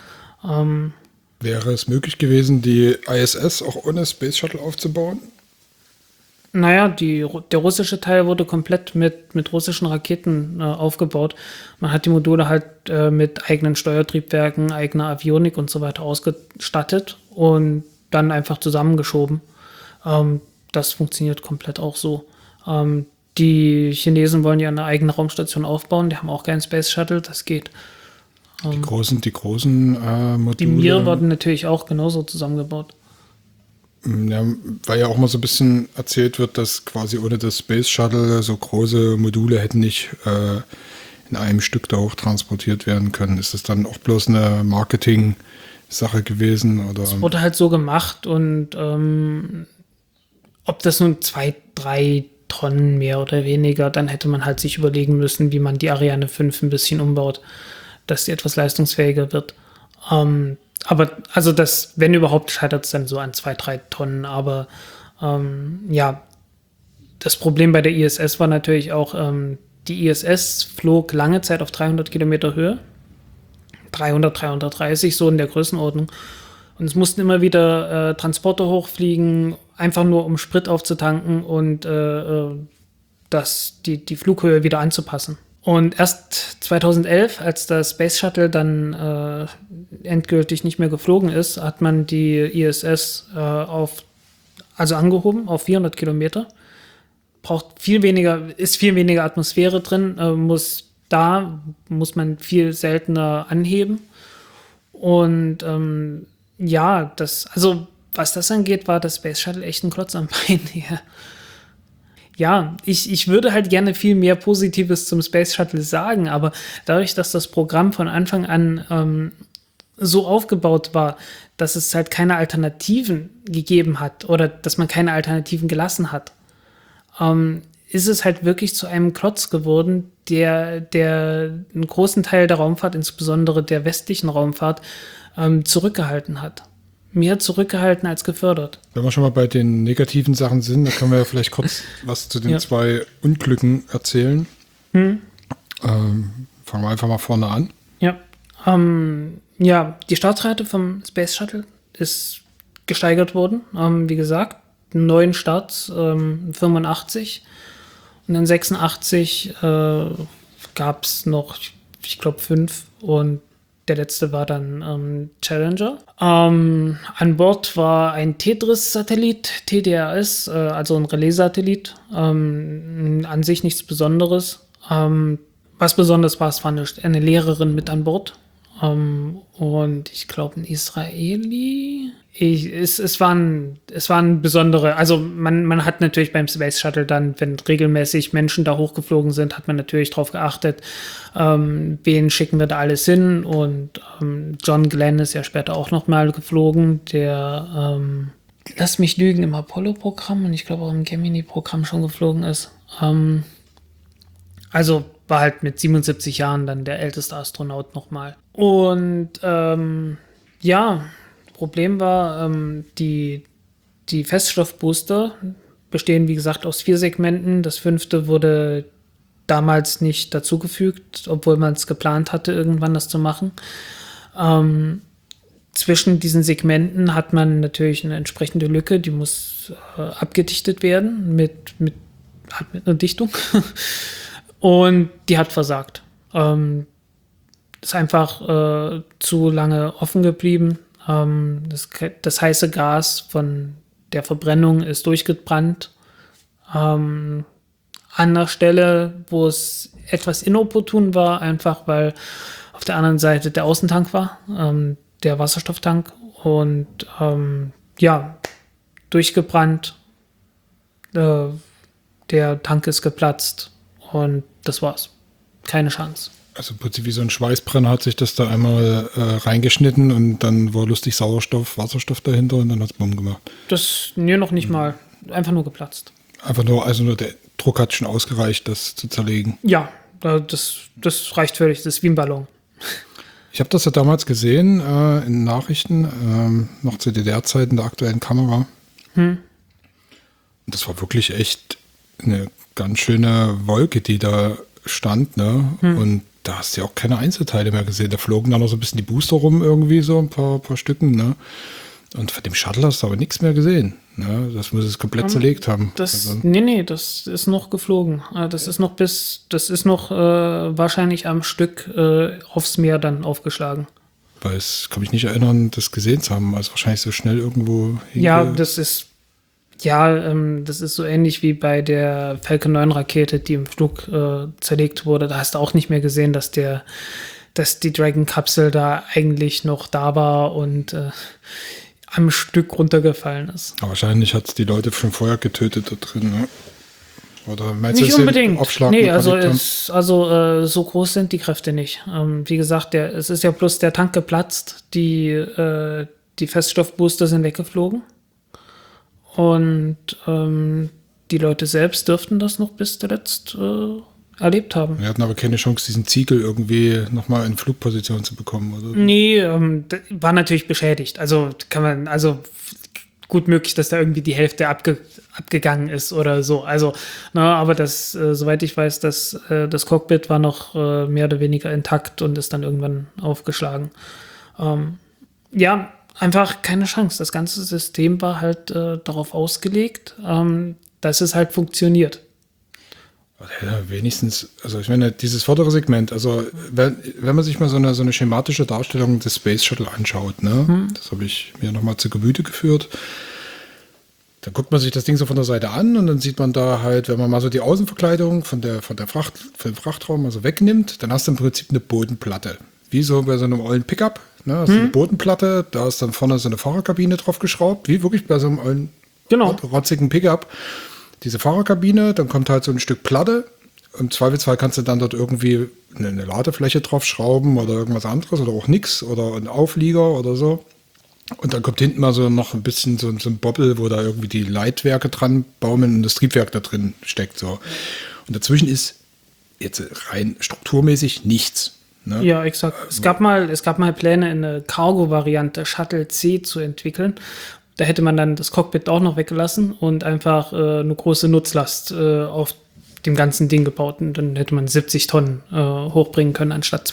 Wäre es möglich gewesen, die ISS auch ohne Space Shuttle aufzubauen? Naja, der russische Teil wurde komplett mit russischen Raketen aufgebaut. Man hat die Module halt mit eigenen Steuertriebwerken, eigener Avionik und so weiter ausgestattet und dann einfach zusammengeschoben. Das funktioniert komplett auch so. Die Chinesen wollen ja eine eigene Raumstation aufbauen. Die haben auch keinen Space Shuttle, das geht. Die großen Module. Die Mir wurden natürlich auch genauso zusammengebaut. Ja, weil ja auch mal so ein bisschen erzählt wird, dass quasi ohne das Space Shuttle so große Module hätten nicht in einem Stück da hoch transportiert werden können. Ist das dann auch bloß eine Marketing-Sache gewesen? Oder? Es wurde halt so gemacht und ob das nun 2-3 Tonnen mehr oder weniger, dann hätte man halt sich überlegen müssen, wie man die Ariane 5 ein bisschen umbaut, dass sie etwas leistungsfähiger wird. Aber also das, wenn überhaupt, scheitert es dann so an 2-3 Tonnen. Aber das Problem bei der ISS war natürlich auch, die ISS flog lange Zeit auf 300 Kilometer Höhe. 330, so in der Größenordnung. Und es mussten immer wieder Transporter hochfliegen, einfach nur um Sprit aufzutanken und die Flughöhe wieder anzupassen. Und erst 2011, als das Space Shuttle dann endgültig nicht mehr geflogen ist, hat man die ISS angehoben auf 400 Kilometer. Ist viel weniger Atmosphäre drin, muss man viel seltener anheben. Und Ja, also was das angeht, war das Space Shuttle echt ein Klotz am Bein. Ja, ich würde halt gerne viel mehr Positives zum Space Shuttle sagen, aber dadurch, dass das Programm von Anfang an so aufgebaut war, dass es halt keine Alternativen gegeben hat oder dass man keine Alternativen gelassen hat, ist es halt wirklich zu einem Klotz geworden, der einen großen Teil der Raumfahrt, insbesondere der westlichen Raumfahrt, zurückgehalten hat. Mehr zurückgehalten als gefördert. Wenn wir schon mal bei den negativen Sachen sind, dann können wir ja vielleicht kurz was zu den 2 Unglücken erzählen. Fangen wir einfach mal vorne an. Ja, die Startrate vom Space Shuttle ist gesteigert worden. Wie gesagt, 9 Starts, 85. Und dann 86 gab es noch, ich glaube, 5 und der letzte war dann Challenger. An Bord war ein TDRS-Satellit, TDRS, also ein Relais-Satellit. An sich nichts Besonderes. Was besonders war, es war eine Lehrerin mit an Bord. Und ich glaube, ein Israeli. Es waren besondere, also man hat natürlich beim Space Shuttle dann, wenn regelmäßig Menschen da hochgeflogen sind, hat man natürlich drauf geachtet, wen schicken wir da alles hin. Und John Glenn ist ja später auch nochmal geflogen, der, lass mich lügen, im Apollo-Programm und ich glaube auch im Gemini-Programm schon geflogen ist. Also war halt mit 77 Jahren dann der älteste Astronaut nochmal. Und Problem war, die Feststoffbooster bestehen, wie gesagt, aus 4 Segmenten. Das 5. wurde damals nicht dazugefügt, obwohl man es geplant hatte, irgendwann das zu machen. Zwischen diesen Segmenten hat man natürlich eine entsprechende Lücke, die muss abgedichtet werden mit einer Dichtung. Und die hat versagt. Ist einfach zu lange offen geblieben. Das heiße Gas von der Verbrennung ist durchgebrannt. An der Stelle, wo es etwas inopportun war, einfach weil auf der anderen Seite der Außentank war, der Wasserstofftank. Und durchgebrannt. Der Tank ist geplatzt. Und das war's. Keine Chance. Also im Prinzip wie so ein Schweißbrenner hat sich das da einmal reingeschnitten und dann war lustig Sauerstoff, Wasserstoff dahinter und dann hat es Bumm gemacht. Noch nicht mal. Einfach nur geplatzt. Also nur der Druck hat schon ausgereicht, das zu zerlegen. Ja, das reicht völlig. Das ist wie ein Ballon. Ich habe das ja damals gesehen in Nachrichten, noch zu DDR-Zeiten der aktuellen Kamera. Und das war wirklich echt eine ganz schöne Wolke, die da stand, ne? Und da hast du ja auch keine Einzelteile mehr gesehen. Da flogen dann noch so ein bisschen die Booster rum irgendwie, so ein paar Stücken, ne? Und von dem Shuttle hast du aber nichts mehr gesehen, ne? Das muss es komplett zerlegt haben. Das ist noch geflogen. Das ist noch wahrscheinlich am Stück aufs Meer dann aufgeschlagen. Weil es kann mich nicht erinnern, das gesehen zu haben, als wahrscheinlich so schnell irgendwo das ist so ähnlich wie bei der Falcon 9 Rakete, die im Flug zerlegt wurde. Da hast du auch nicht mehr gesehen, dass die Dragon-Kapsel da eigentlich noch da war und am Stück runtergefallen ist. Aber wahrscheinlich hat es die Leute schon vorher getötet da drin, ne? Oder meinst nicht du, unbedingt. Aufschlag nee, so groß sind die Kräfte nicht. Wie gesagt, es ist ja bloß der Tank geplatzt, die Feststoffbooster sind weggeflogen. Und die Leute selbst dürften das noch bis zuletzt erlebt haben. Wir hatten aber keine Chance, diesen Ziegel irgendwie nochmal in Flugposition zu bekommen, oder? Nee, war natürlich beschädigt. Also gut möglich, dass da irgendwie die Hälfte abgegangen ist oder so. Also, aber soweit ich weiß, das Cockpit war noch mehr oder weniger intakt und ist dann irgendwann aufgeschlagen. Einfach keine Chance. Das ganze System war halt darauf ausgelegt, dass es halt funktioniert. Ja, wenigstens, also ich meine, dieses vordere Segment, also wenn man sich mal so eine schematische Darstellung des Space Shuttle anschaut, ne, das habe ich mir nochmal zu Gemüte geführt, dann guckt man sich das Ding so von der Seite an und dann sieht man da halt, wenn man mal so die Außenverkleidung vom Frachtraum also wegnimmt, dann hast du im Prinzip eine Bodenplatte. wie so bei so einem ollen Pickup. Ne? Das ist eine Bodenplatte, da ist dann vorne so eine Fahrerkabine drauf geschraubt, wie wirklich bei so einem ollen, rotzigen Pickup. Diese Fahrerkabine, dann kommt halt so ein Stück Platte. Im Zweifelsfall kannst du dann dort irgendwie eine Ladefläche drauf schrauben oder irgendwas anderes oder auch nix oder einen Auflieger oder so. Und dann kommt hinten mal so noch ein bisschen so ein Bobbel, wo da irgendwie die Leitwerke dran baumeln und das Triebwerk da drin steckt. So. Und dazwischen ist jetzt rein strukturmäßig nichts. Ne? Ja, exakt. Es gab mal Pläne, eine Cargo-Variante Shuttle C zu entwickeln. Da hätte man dann das Cockpit auch noch weggelassen und einfach eine große Nutzlast auf dem ganzen Ding gebaut. Und dann hätte man 70 Tonnen hochbringen können anstatt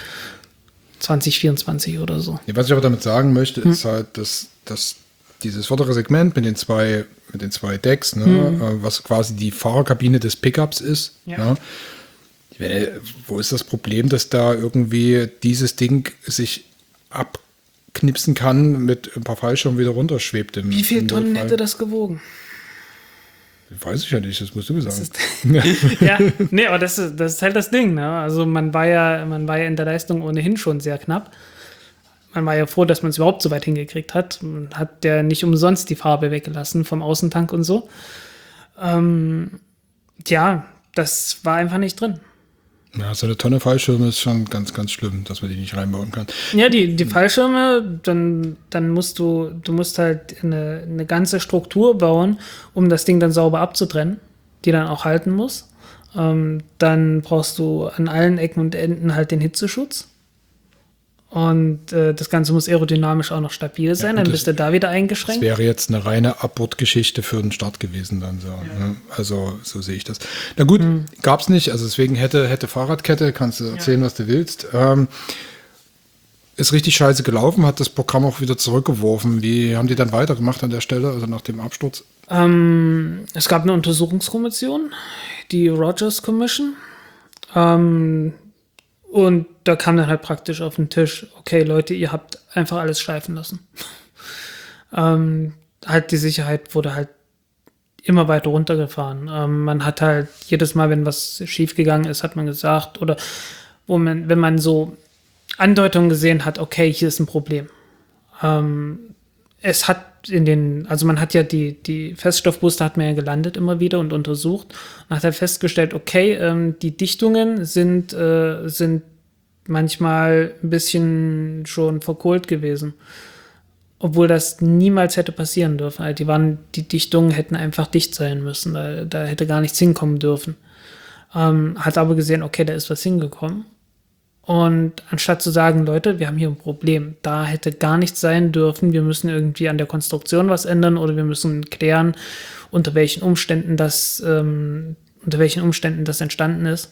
2024 oder so. Ja, was ich aber damit sagen möchte, ist halt, dass dieses vordere Segment mit den zwei Decks, ne, was quasi die Fahrerkabine des Pickups ist, Ja. Ne, wo ist das Problem, dass da irgendwie dieses Ding sich abknipsen kann, mit ein paar Fallschirmen wieder runterschwebt? Wie viele Tonnen hätte das gewogen? Weiß ich ja nicht, das musst du mir sagen. Ja, nee, aber das ist halt das Ding, ne? Also man war ja in der Leistung ohnehin schon sehr knapp. Man war ja froh, dass man es überhaupt so weit hingekriegt hat. Man hat ja nicht umsonst die Farbe weggelassen vom Außentank und so. Ja, das war einfach nicht drin. Ja, so eine Tonne Fallschirme ist schon ganz, ganz schlimm, dass man die nicht reinbauen kann. Ja, die Fallschirme, dann musst du musst halt eine ganze Struktur bauen, um das Ding dann sauber abzutrennen, die dann auch halten muss. Dann brauchst du an allen Ecken und Enden halt den Hitzeschutz. Und das Ganze muss aerodynamisch auch noch stabil sein, dann bist du da wieder eingeschränkt. Das wäre jetzt eine reine Abbordgeschichte für den Start gewesen dann so. Ja. Ne? Also so sehe ich das. Na gut, gab's nicht, also deswegen hätte Fahrradkette, kannst du erzählen, was du willst. Ist richtig scheiße gelaufen, hat das Programm auch wieder zurückgeworfen. Wie haben die dann weitergemacht an der Stelle, also nach dem Absturz? Es gab eine Untersuchungskommission, die Rogers Commission. Und da kam dann halt praktisch auf den Tisch, okay, Leute, ihr habt einfach alles schleifen lassen. Halt die Sicherheit wurde halt immer weiter runtergefahren. Man hat halt jedes Mal, wenn was schiefgegangen ist, hat man gesagt, oder wenn man so Andeutungen gesehen hat, okay, hier ist ein Problem. Es hat man hat ja die Feststoffbooster hat man ja gelandet immer wieder und untersucht und hat halt festgestellt, okay, die Dichtungen sind manchmal ein bisschen schon verkohlt gewesen. Obwohl das niemals hätte passieren dürfen. Also die Dichtungen hätten einfach dicht sein müssen. Da hätte gar nichts hinkommen dürfen. Hat aber gesehen, okay, da ist was hingekommen. Und anstatt zu sagen, Leute, wir haben hier ein Problem, da hätte gar nichts sein dürfen, wir müssen irgendwie an der Konstruktion was ändern oder wir müssen klären, unter welchen Umständen das entstanden ist,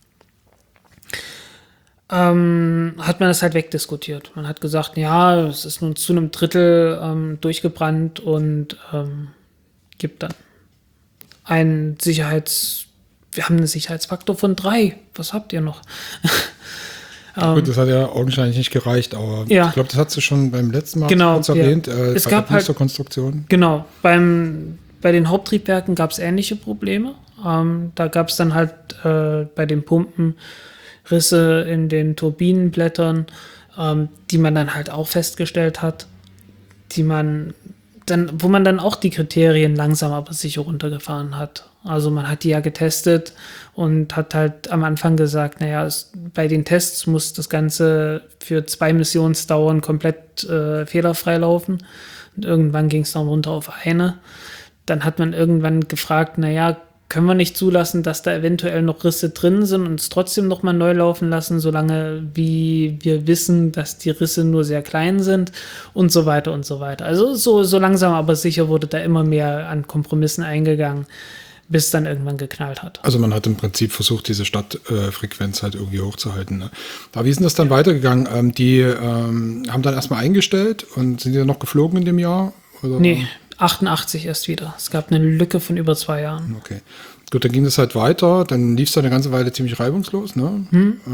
hat man das halt wegdiskutiert. Man hat gesagt, ja, es ist nun zu einem Drittel durchgebrannt und gibt dann wir haben einen Sicherheitsfaktor von 3. Was habt ihr noch? Gut, das hat ja augenscheinlich nicht gereicht, aber ich glaube, das hast du schon beim letzten Mal kurz erwähnt. Es bei gab der Boosterkonstruktion. Genau, bei den Haupttriebwerken gab es ähnliche Probleme. Da gab es dann halt bei den Pumpen Risse in den Turbinenblättern, die man dann halt auch festgestellt hat, wo man dann auch die Kriterien langsam aber sicher runtergefahren hat. Also man hat die ja getestet und hat halt am Anfang gesagt, naja, bei den Tests muss das Ganze für 2 Missionsdauern komplett fehlerfrei laufen. Und irgendwann ging es dann runter auf 1. Dann hat man irgendwann gefragt, naja, können wir nicht zulassen, dass da eventuell noch Risse drin sind und es trotzdem nochmal neu laufen lassen, solange wie wir wissen, dass die Risse nur sehr klein sind und so weiter und so weiter. Also so langsam aber sicher wurde da immer mehr an Kompromissen eingegangen, bis dann irgendwann geknallt hat. Also man hat im Prinzip versucht, diese Stadtfrequenz halt irgendwie hochzuhalten. Ne? Da, wie ist denn das dann weitergegangen? Die haben dann erstmal eingestellt und sind die dann noch geflogen in dem Jahr? Oder? Nee, 88 erst wieder. Es gab eine Lücke von über 2 Jahren. Okay. Gut, dann ging das halt weiter. Dann lief es dann eine ganze Weile ziemlich reibungslos, ne?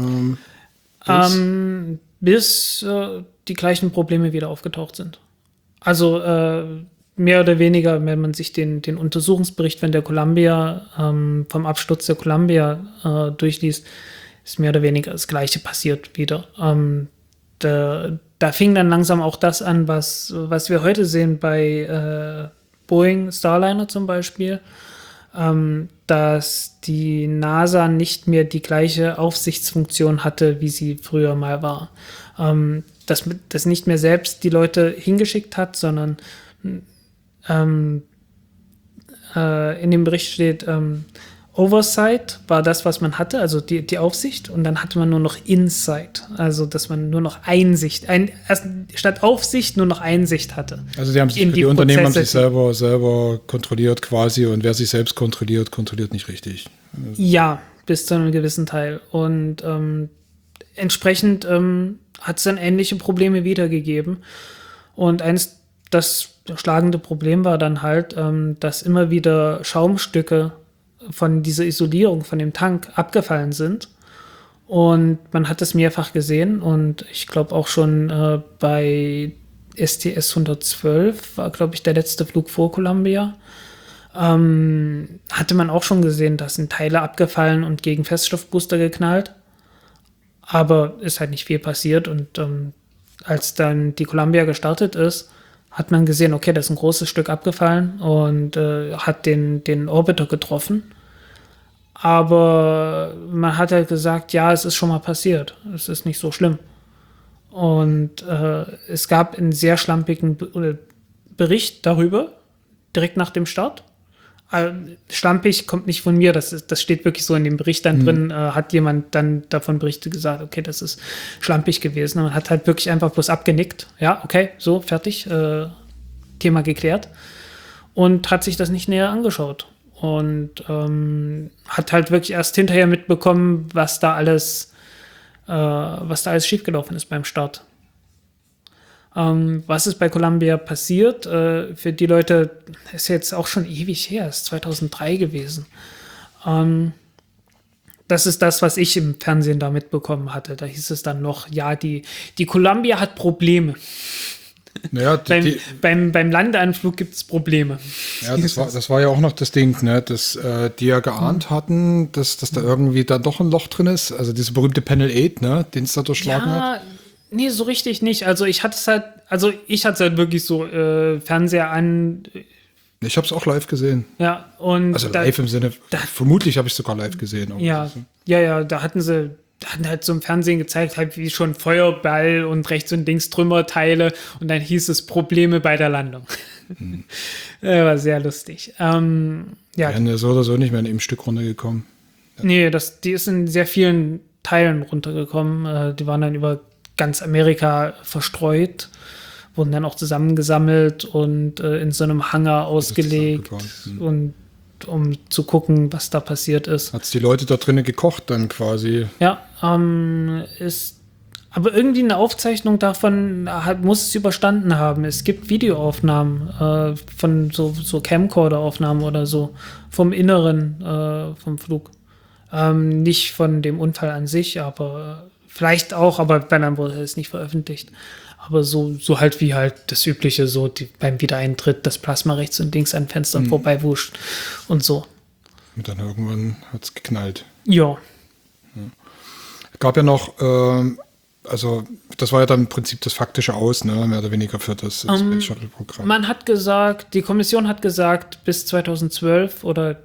Bis die gleichen Probleme wieder aufgetaucht sind. Also mehr oder weniger, wenn man sich den Untersuchungsbericht von der Columbia, vom Absturz der Columbia durchliest, ist mehr oder weniger das Gleiche passiert wieder. Da fing dann langsam auch das an, was wir heute sehen bei Boeing Starliner zum Beispiel, dass die NASA nicht mehr die gleiche Aufsichtsfunktion hatte, wie sie früher mal war. Dass nicht mehr selbst die Leute hingeschickt hat, sondern in dem Bericht steht, Oversight war das, was man hatte, also die Aufsicht, und dann hatte man nur noch Insight, also dass man nur noch Einsicht, statt Aufsicht nur noch Einsicht hatte. Also die Unternehmen haben sich selber kontrolliert quasi, und wer sich selbst kontrolliert nicht richtig. Ja, bis zu einem gewissen Teil. Und entsprechend hat es dann ähnliche Probleme wiedergegeben. Und das schlagende Problem war dann halt, dass immer wieder Schaumstücke von dieser Isolierung von dem Tank abgefallen sind. Und man hat es mehrfach gesehen. Und ich glaube auch schon bei STS 112 war, glaube ich, der letzte Flug vor Columbia. Hatte man auch schon gesehen, da sind Teile abgefallen und gegen Feststoffbooster geknallt. Aber ist halt nicht viel passiert. Und als dann die Columbia gestartet ist, hat man gesehen, okay, da ist ein großes Stück abgefallen und hat den Orbiter getroffen. Aber man hat halt gesagt, ja, es ist schon mal passiert. Es ist nicht so schlimm. Und es gab einen sehr schlampigen Bericht darüber, direkt nach dem Start. Schlampig kommt nicht von mir, das steht wirklich so in dem Bericht dann drin, hat jemand dann davon berichtet, gesagt, okay, das ist schlampig gewesen. Und man hat halt wirklich einfach bloß abgenickt. Ja, okay, so, fertig, Thema geklärt. Und hat sich das nicht näher angeschaut. Und hat halt wirklich erst hinterher mitbekommen, was da alles schiefgelaufen ist beim Start. Was ist bei Columbia passiert? Für die Leute, ist jetzt auch schon ewig her, ist 2003 gewesen. Das ist das, was ich im Fernsehen da mitbekommen hatte. Da hieß es dann noch, ja, die Columbia hat Probleme. Naja, beim Landeanflug gibt es Probleme. Ja, das war ja auch noch das Ding, ne, dass die ja geahnt hatten, dass da irgendwie da doch ein Loch drin ist. Also diese berühmte Panel 8, ne, den es da durchschlagen hat. Nee, so richtig nicht. Also ich hatte es halt wirklich so Fernseher an. Ich habe es auch live gesehen. Ja, und also live im Sinne, vermutlich habe ich es sogar live gesehen. Ja, da hatten halt so im Fernsehen gezeigt, halt wie schon Feuerball und rechts und links Trümmerteile, und dann hieß es Probleme bei der Landung. War sehr lustig. Ja, so oder so nicht mehr in einem Stück runtergekommen. Nee, die ist in sehr vielen Teilen runtergekommen. Die waren dann über ganz Amerika verstreut, wurden dann auch zusammengesammelt und in so einem Hangar ausgelegt, und um zu gucken, was da passiert ist. Hat es die Leute da drinnen gekocht dann quasi? Ja, ist aber irgendwie eine Aufzeichnung davon muss es überstanden haben. Es gibt Videoaufnahmen von so Camcorder-Aufnahmen oder so vom Inneren vom Flug. Nicht von dem Unfall an sich, aber vielleicht auch, aber dann wurde es nicht veröffentlicht. Aber so halt wie halt das Übliche, so beim Wiedereintritt das Plasma rechts und links an Fenstern vorbeiwuscht und so. Und dann irgendwann hat es geknallt. Ja. Es gab ja noch, also das war ja dann im Prinzip das faktische Aus, ne, mehr oder weniger für das Space Shuttle-Programm. Man hat gesagt, die Kommission hat gesagt, bis 2012 oder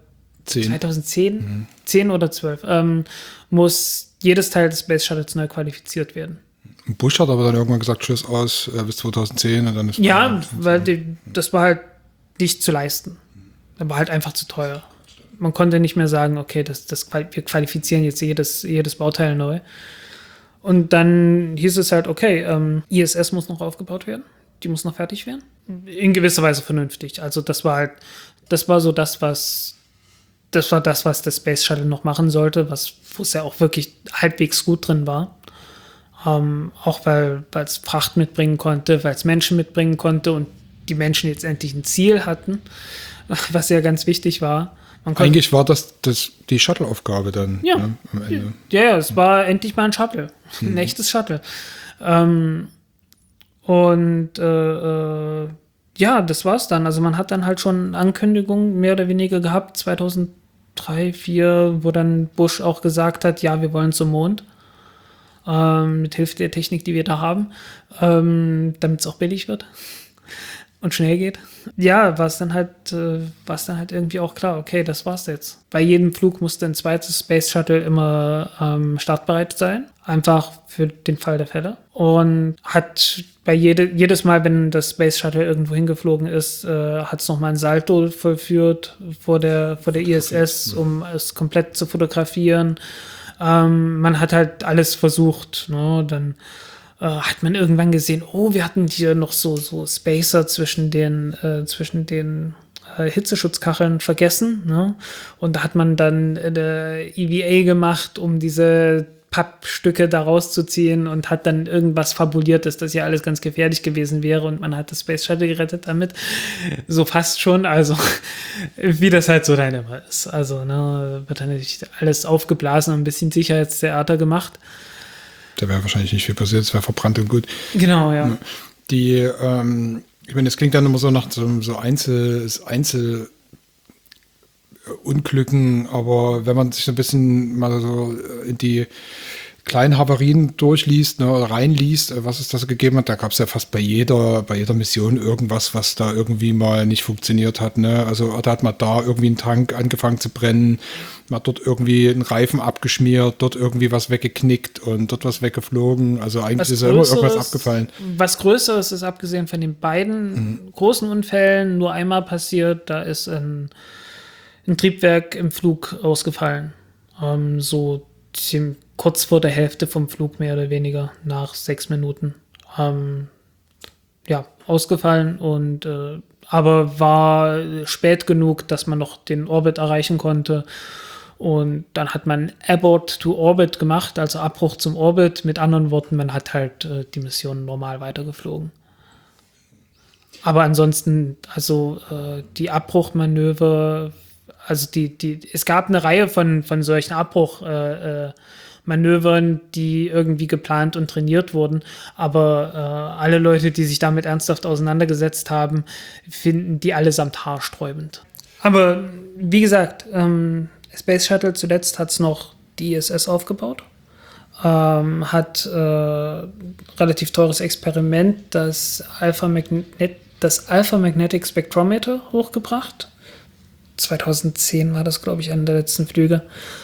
2010, 10 oder 12, muss jedes Teil des Space Shuttles neu qualifiziert werden. Bush hat aber dann irgendwann gesagt, Tschüss aus bis 2010. Und dann ist weil das war halt nicht zu leisten. Das war halt einfach zu teuer. Man konnte nicht mehr sagen, okay, wir qualifizieren jetzt jedes Bauteil neu. Und dann hieß es halt, okay, ISS muss noch aufgebaut werden. Die muss noch fertig werden. In gewisser Weise vernünftig. Also das war das, was das Space Shuttle noch machen sollte, wo es ja auch wirklich halbwegs gut drin war. Auch weil es Fracht mitbringen konnte, weil es Menschen mitbringen konnte und die Menschen jetzt endlich ein Ziel hatten, was ja ganz wichtig war. Eigentlich war das die Shuttle-Aufgabe dann, ne, am Ende. Ja, es war endlich mal ein Shuttle, ein echtes Shuttle. Ja, das war's dann. Also man hat dann halt schon Ankündigungen mehr oder weniger gehabt, 2013 3, 4, wo dann Bush auch gesagt hat, ja, wir wollen zum Mond. Mit Hilfe der Technik, die wir da haben, damit es auch billig wird und schnell geht. Ja, war es dann halt irgendwie auch klar, okay, das war's jetzt. Bei jedem Flug musste ein zweites Space Shuttle immer startbereit sein, einfach für den Fall der Fälle. Und hat bei jedes Mal, wenn das Space Shuttle irgendwo hingeflogen ist, hat es nochmal ein Salto vollführt vor der ISS, um es komplett zu fotografieren. Man hat halt alles versucht, ne? Dann hat man irgendwann gesehen, oh, wir hatten hier noch so Spacer zwischen den Hitzeschutzkacheln vergessen, ne? Und da hat man dann EVA gemacht, um diese Pappstücke da rauszuziehen und hat dann irgendwas fabuliert, dass das ja alles ganz gefährlich gewesen wäre und man hat das Space Shuttle gerettet damit. So fast schon, also wie das halt so dann immer ist. Also ne, wird dann nicht alles aufgeblasen und ein bisschen Sicherheitstheater gemacht. Da wäre wahrscheinlich nicht viel passiert, es wäre verbrannt und gut. Genau, ja. Ich meine, das klingt dann immer so nach so Einzelunglücken, aber wenn man sich so ein bisschen mal so in die kleinen Havarien durchliest, ne, oder reinliest, was es da so gegeben hat, da gab es ja fast bei jeder Mission irgendwas, was da irgendwie mal nicht funktioniert hat. Ne? Also da hat man da irgendwie ein Tank angefangen zu brennen, man hat dort irgendwie einen Reifen abgeschmiert, dort irgendwie was weggeknickt und dort was weggeflogen. Also eigentlich ist ja immer irgendwas abgefallen. Was Größeres ist, abgesehen von den beiden großen Unfällen, nur einmal passiert, da ist ein Triebwerk im Flug ausgefallen. So kurz vor der Hälfte vom Flug, mehr oder weniger, nach 6 Minuten. Ausgefallen und aber war spät genug, dass man noch den Orbit erreichen konnte. Und dann hat man Abort to Orbit gemacht, also Abbruch zum Orbit. Mit anderen Worten, man hat halt die Mission normal weitergeflogen. Aber ansonsten, also die Abbruchmanöver, also es gab eine Reihe von solchen Abbruchmanövern, die irgendwie geplant und trainiert wurden, aber alle Leute, die sich damit ernsthaft auseinandergesetzt haben, finden die allesamt haarsträubend. Aber wie gesagt, Space Shuttle zuletzt hat es noch die ISS aufgebaut, hat relativ teures Experiment, das Alpha Magnetic Spectrometer hochgebracht. 2010 war das, glaube ich, einer der letzten Flüge.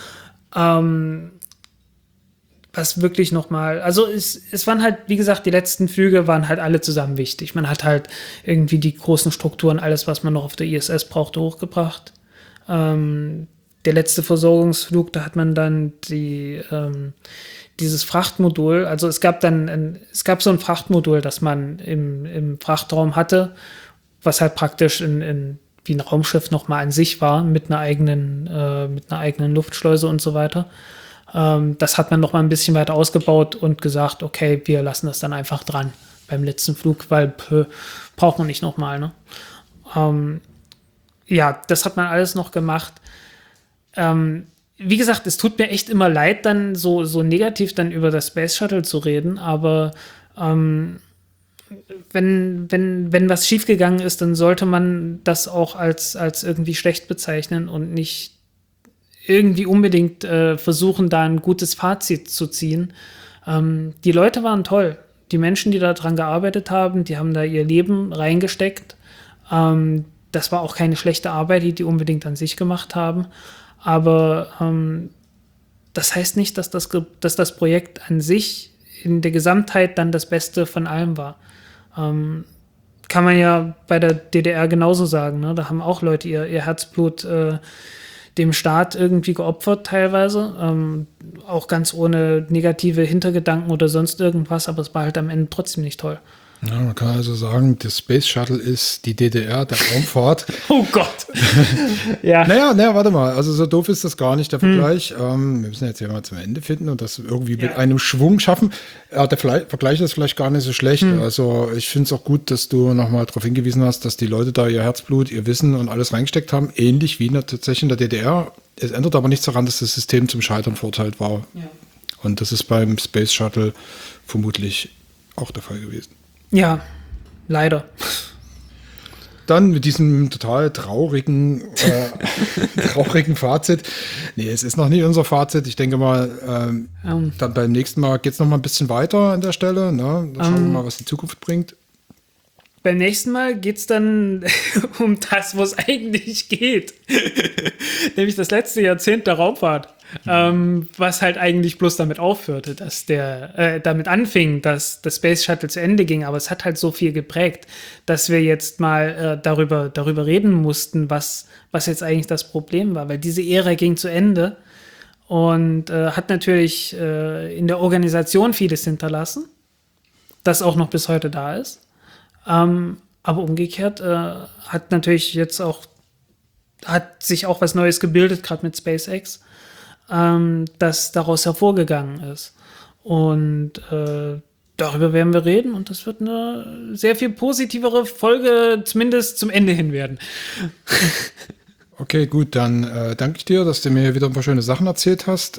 Was wirklich nochmal, also es waren halt, wie gesagt, die letzten Flüge waren halt alle zusammen wichtig. Man hat halt irgendwie die großen Strukturen, alles, was man noch auf der ISS brauchte, hochgebracht. Der letzte Versorgungsflug, da hat man dann dieses Frachtmodul, also es gab so ein Frachtmodul, das man im Frachtraum hatte, was halt praktisch wie ein Raumschiff nochmal an sich war, mit einer eigenen Luftschleuse und so weiter. Das hat man noch mal ein bisschen weiter ausgebaut und gesagt, okay, wir lassen das dann einfach dran beim letzten Flug, weil braucht man nicht nochmal. Ne? Das hat man alles noch gemacht. Wie gesagt, es tut mir echt immer leid, dann so negativ dann über das Space Shuttle zu reden, aber wenn was schiefgegangen ist, dann sollte man das auch als irgendwie schlecht bezeichnen und nicht irgendwie unbedingt versuchen, da ein gutes Fazit zu ziehen. Die Leute waren toll. Die Menschen, die da dran gearbeitet haben, die haben da ihr Leben reingesteckt. Das war auch keine schlechte Arbeit, die unbedingt an sich gemacht haben. Aber das heißt nicht, dass das Projekt an sich in der Gesamtheit dann das Beste von allem war. Kann man ja bei der DDR genauso sagen. Ne? Da haben auch Leute ihr Herzblut dem Staat irgendwie geopfert teilweise, auch ganz ohne negative Hintergedanken oder sonst irgendwas, aber es war halt am Ende trotzdem nicht toll. Ja, man kann also sagen, das Space Shuttle ist die DDR der Raumfahrt. Oh Gott! Ja. Naja, warte mal, also so doof ist das gar nicht, der Vergleich. Wir müssen jetzt ja mal zum Ende finden und das irgendwie mit einem Schwung schaffen. Der Vergleich ist vielleicht gar nicht so schlecht. Also ich finde es auch gut, dass du nochmal darauf hingewiesen hast, dass die Leute da ihr Herzblut, ihr Wissen und alles reingesteckt haben, ähnlich wie tatsächlich in der DDR. Es ändert aber nichts daran, dass das System zum Scheitern verurteilt war. Ja. Und das ist beim Space Shuttle vermutlich auch der Fall gewesen. Ja, leider. dann mit diesem total traurigen Fazit. Nee, es ist noch nicht unser Fazit. Ich denke mal, dann beim nächsten Mal geht es noch mal ein bisschen weiter an der Stelle. Ne? Dann schauen wir mal, was die Zukunft bringt. Beim nächsten Mal geht es dann um das, wo es eigentlich geht. Nämlich das letzte Jahrzehnt der Raumfahrt. Was halt eigentlich bloß damit aufhörte, dass damit anfing, dass das Space Shuttle zu Ende ging. Aber es hat halt so viel geprägt, dass wir jetzt mal darüber reden mussten, was jetzt eigentlich das Problem war. Weil diese Ära ging zu Ende und hat natürlich in der Organisation vieles hinterlassen, das auch noch bis heute da ist. Aber umgekehrt hat sich auch was Neues gebildet, gerade mit SpaceX, das daraus hervorgegangen ist. Und darüber werden wir reden und das wird eine sehr viel positivere Folge, zumindest zum Ende hin werden. Okay, gut, dann danke ich dir, dass du mir wieder ein paar schöne Sachen erzählt hast.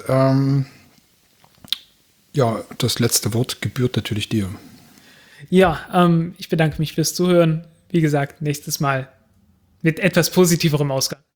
Ja, das letzte Wort gebührt natürlich dir. Ja, ich bedanke mich fürs Zuhören. Wie gesagt, nächstes Mal mit etwas positiverem Ausgang.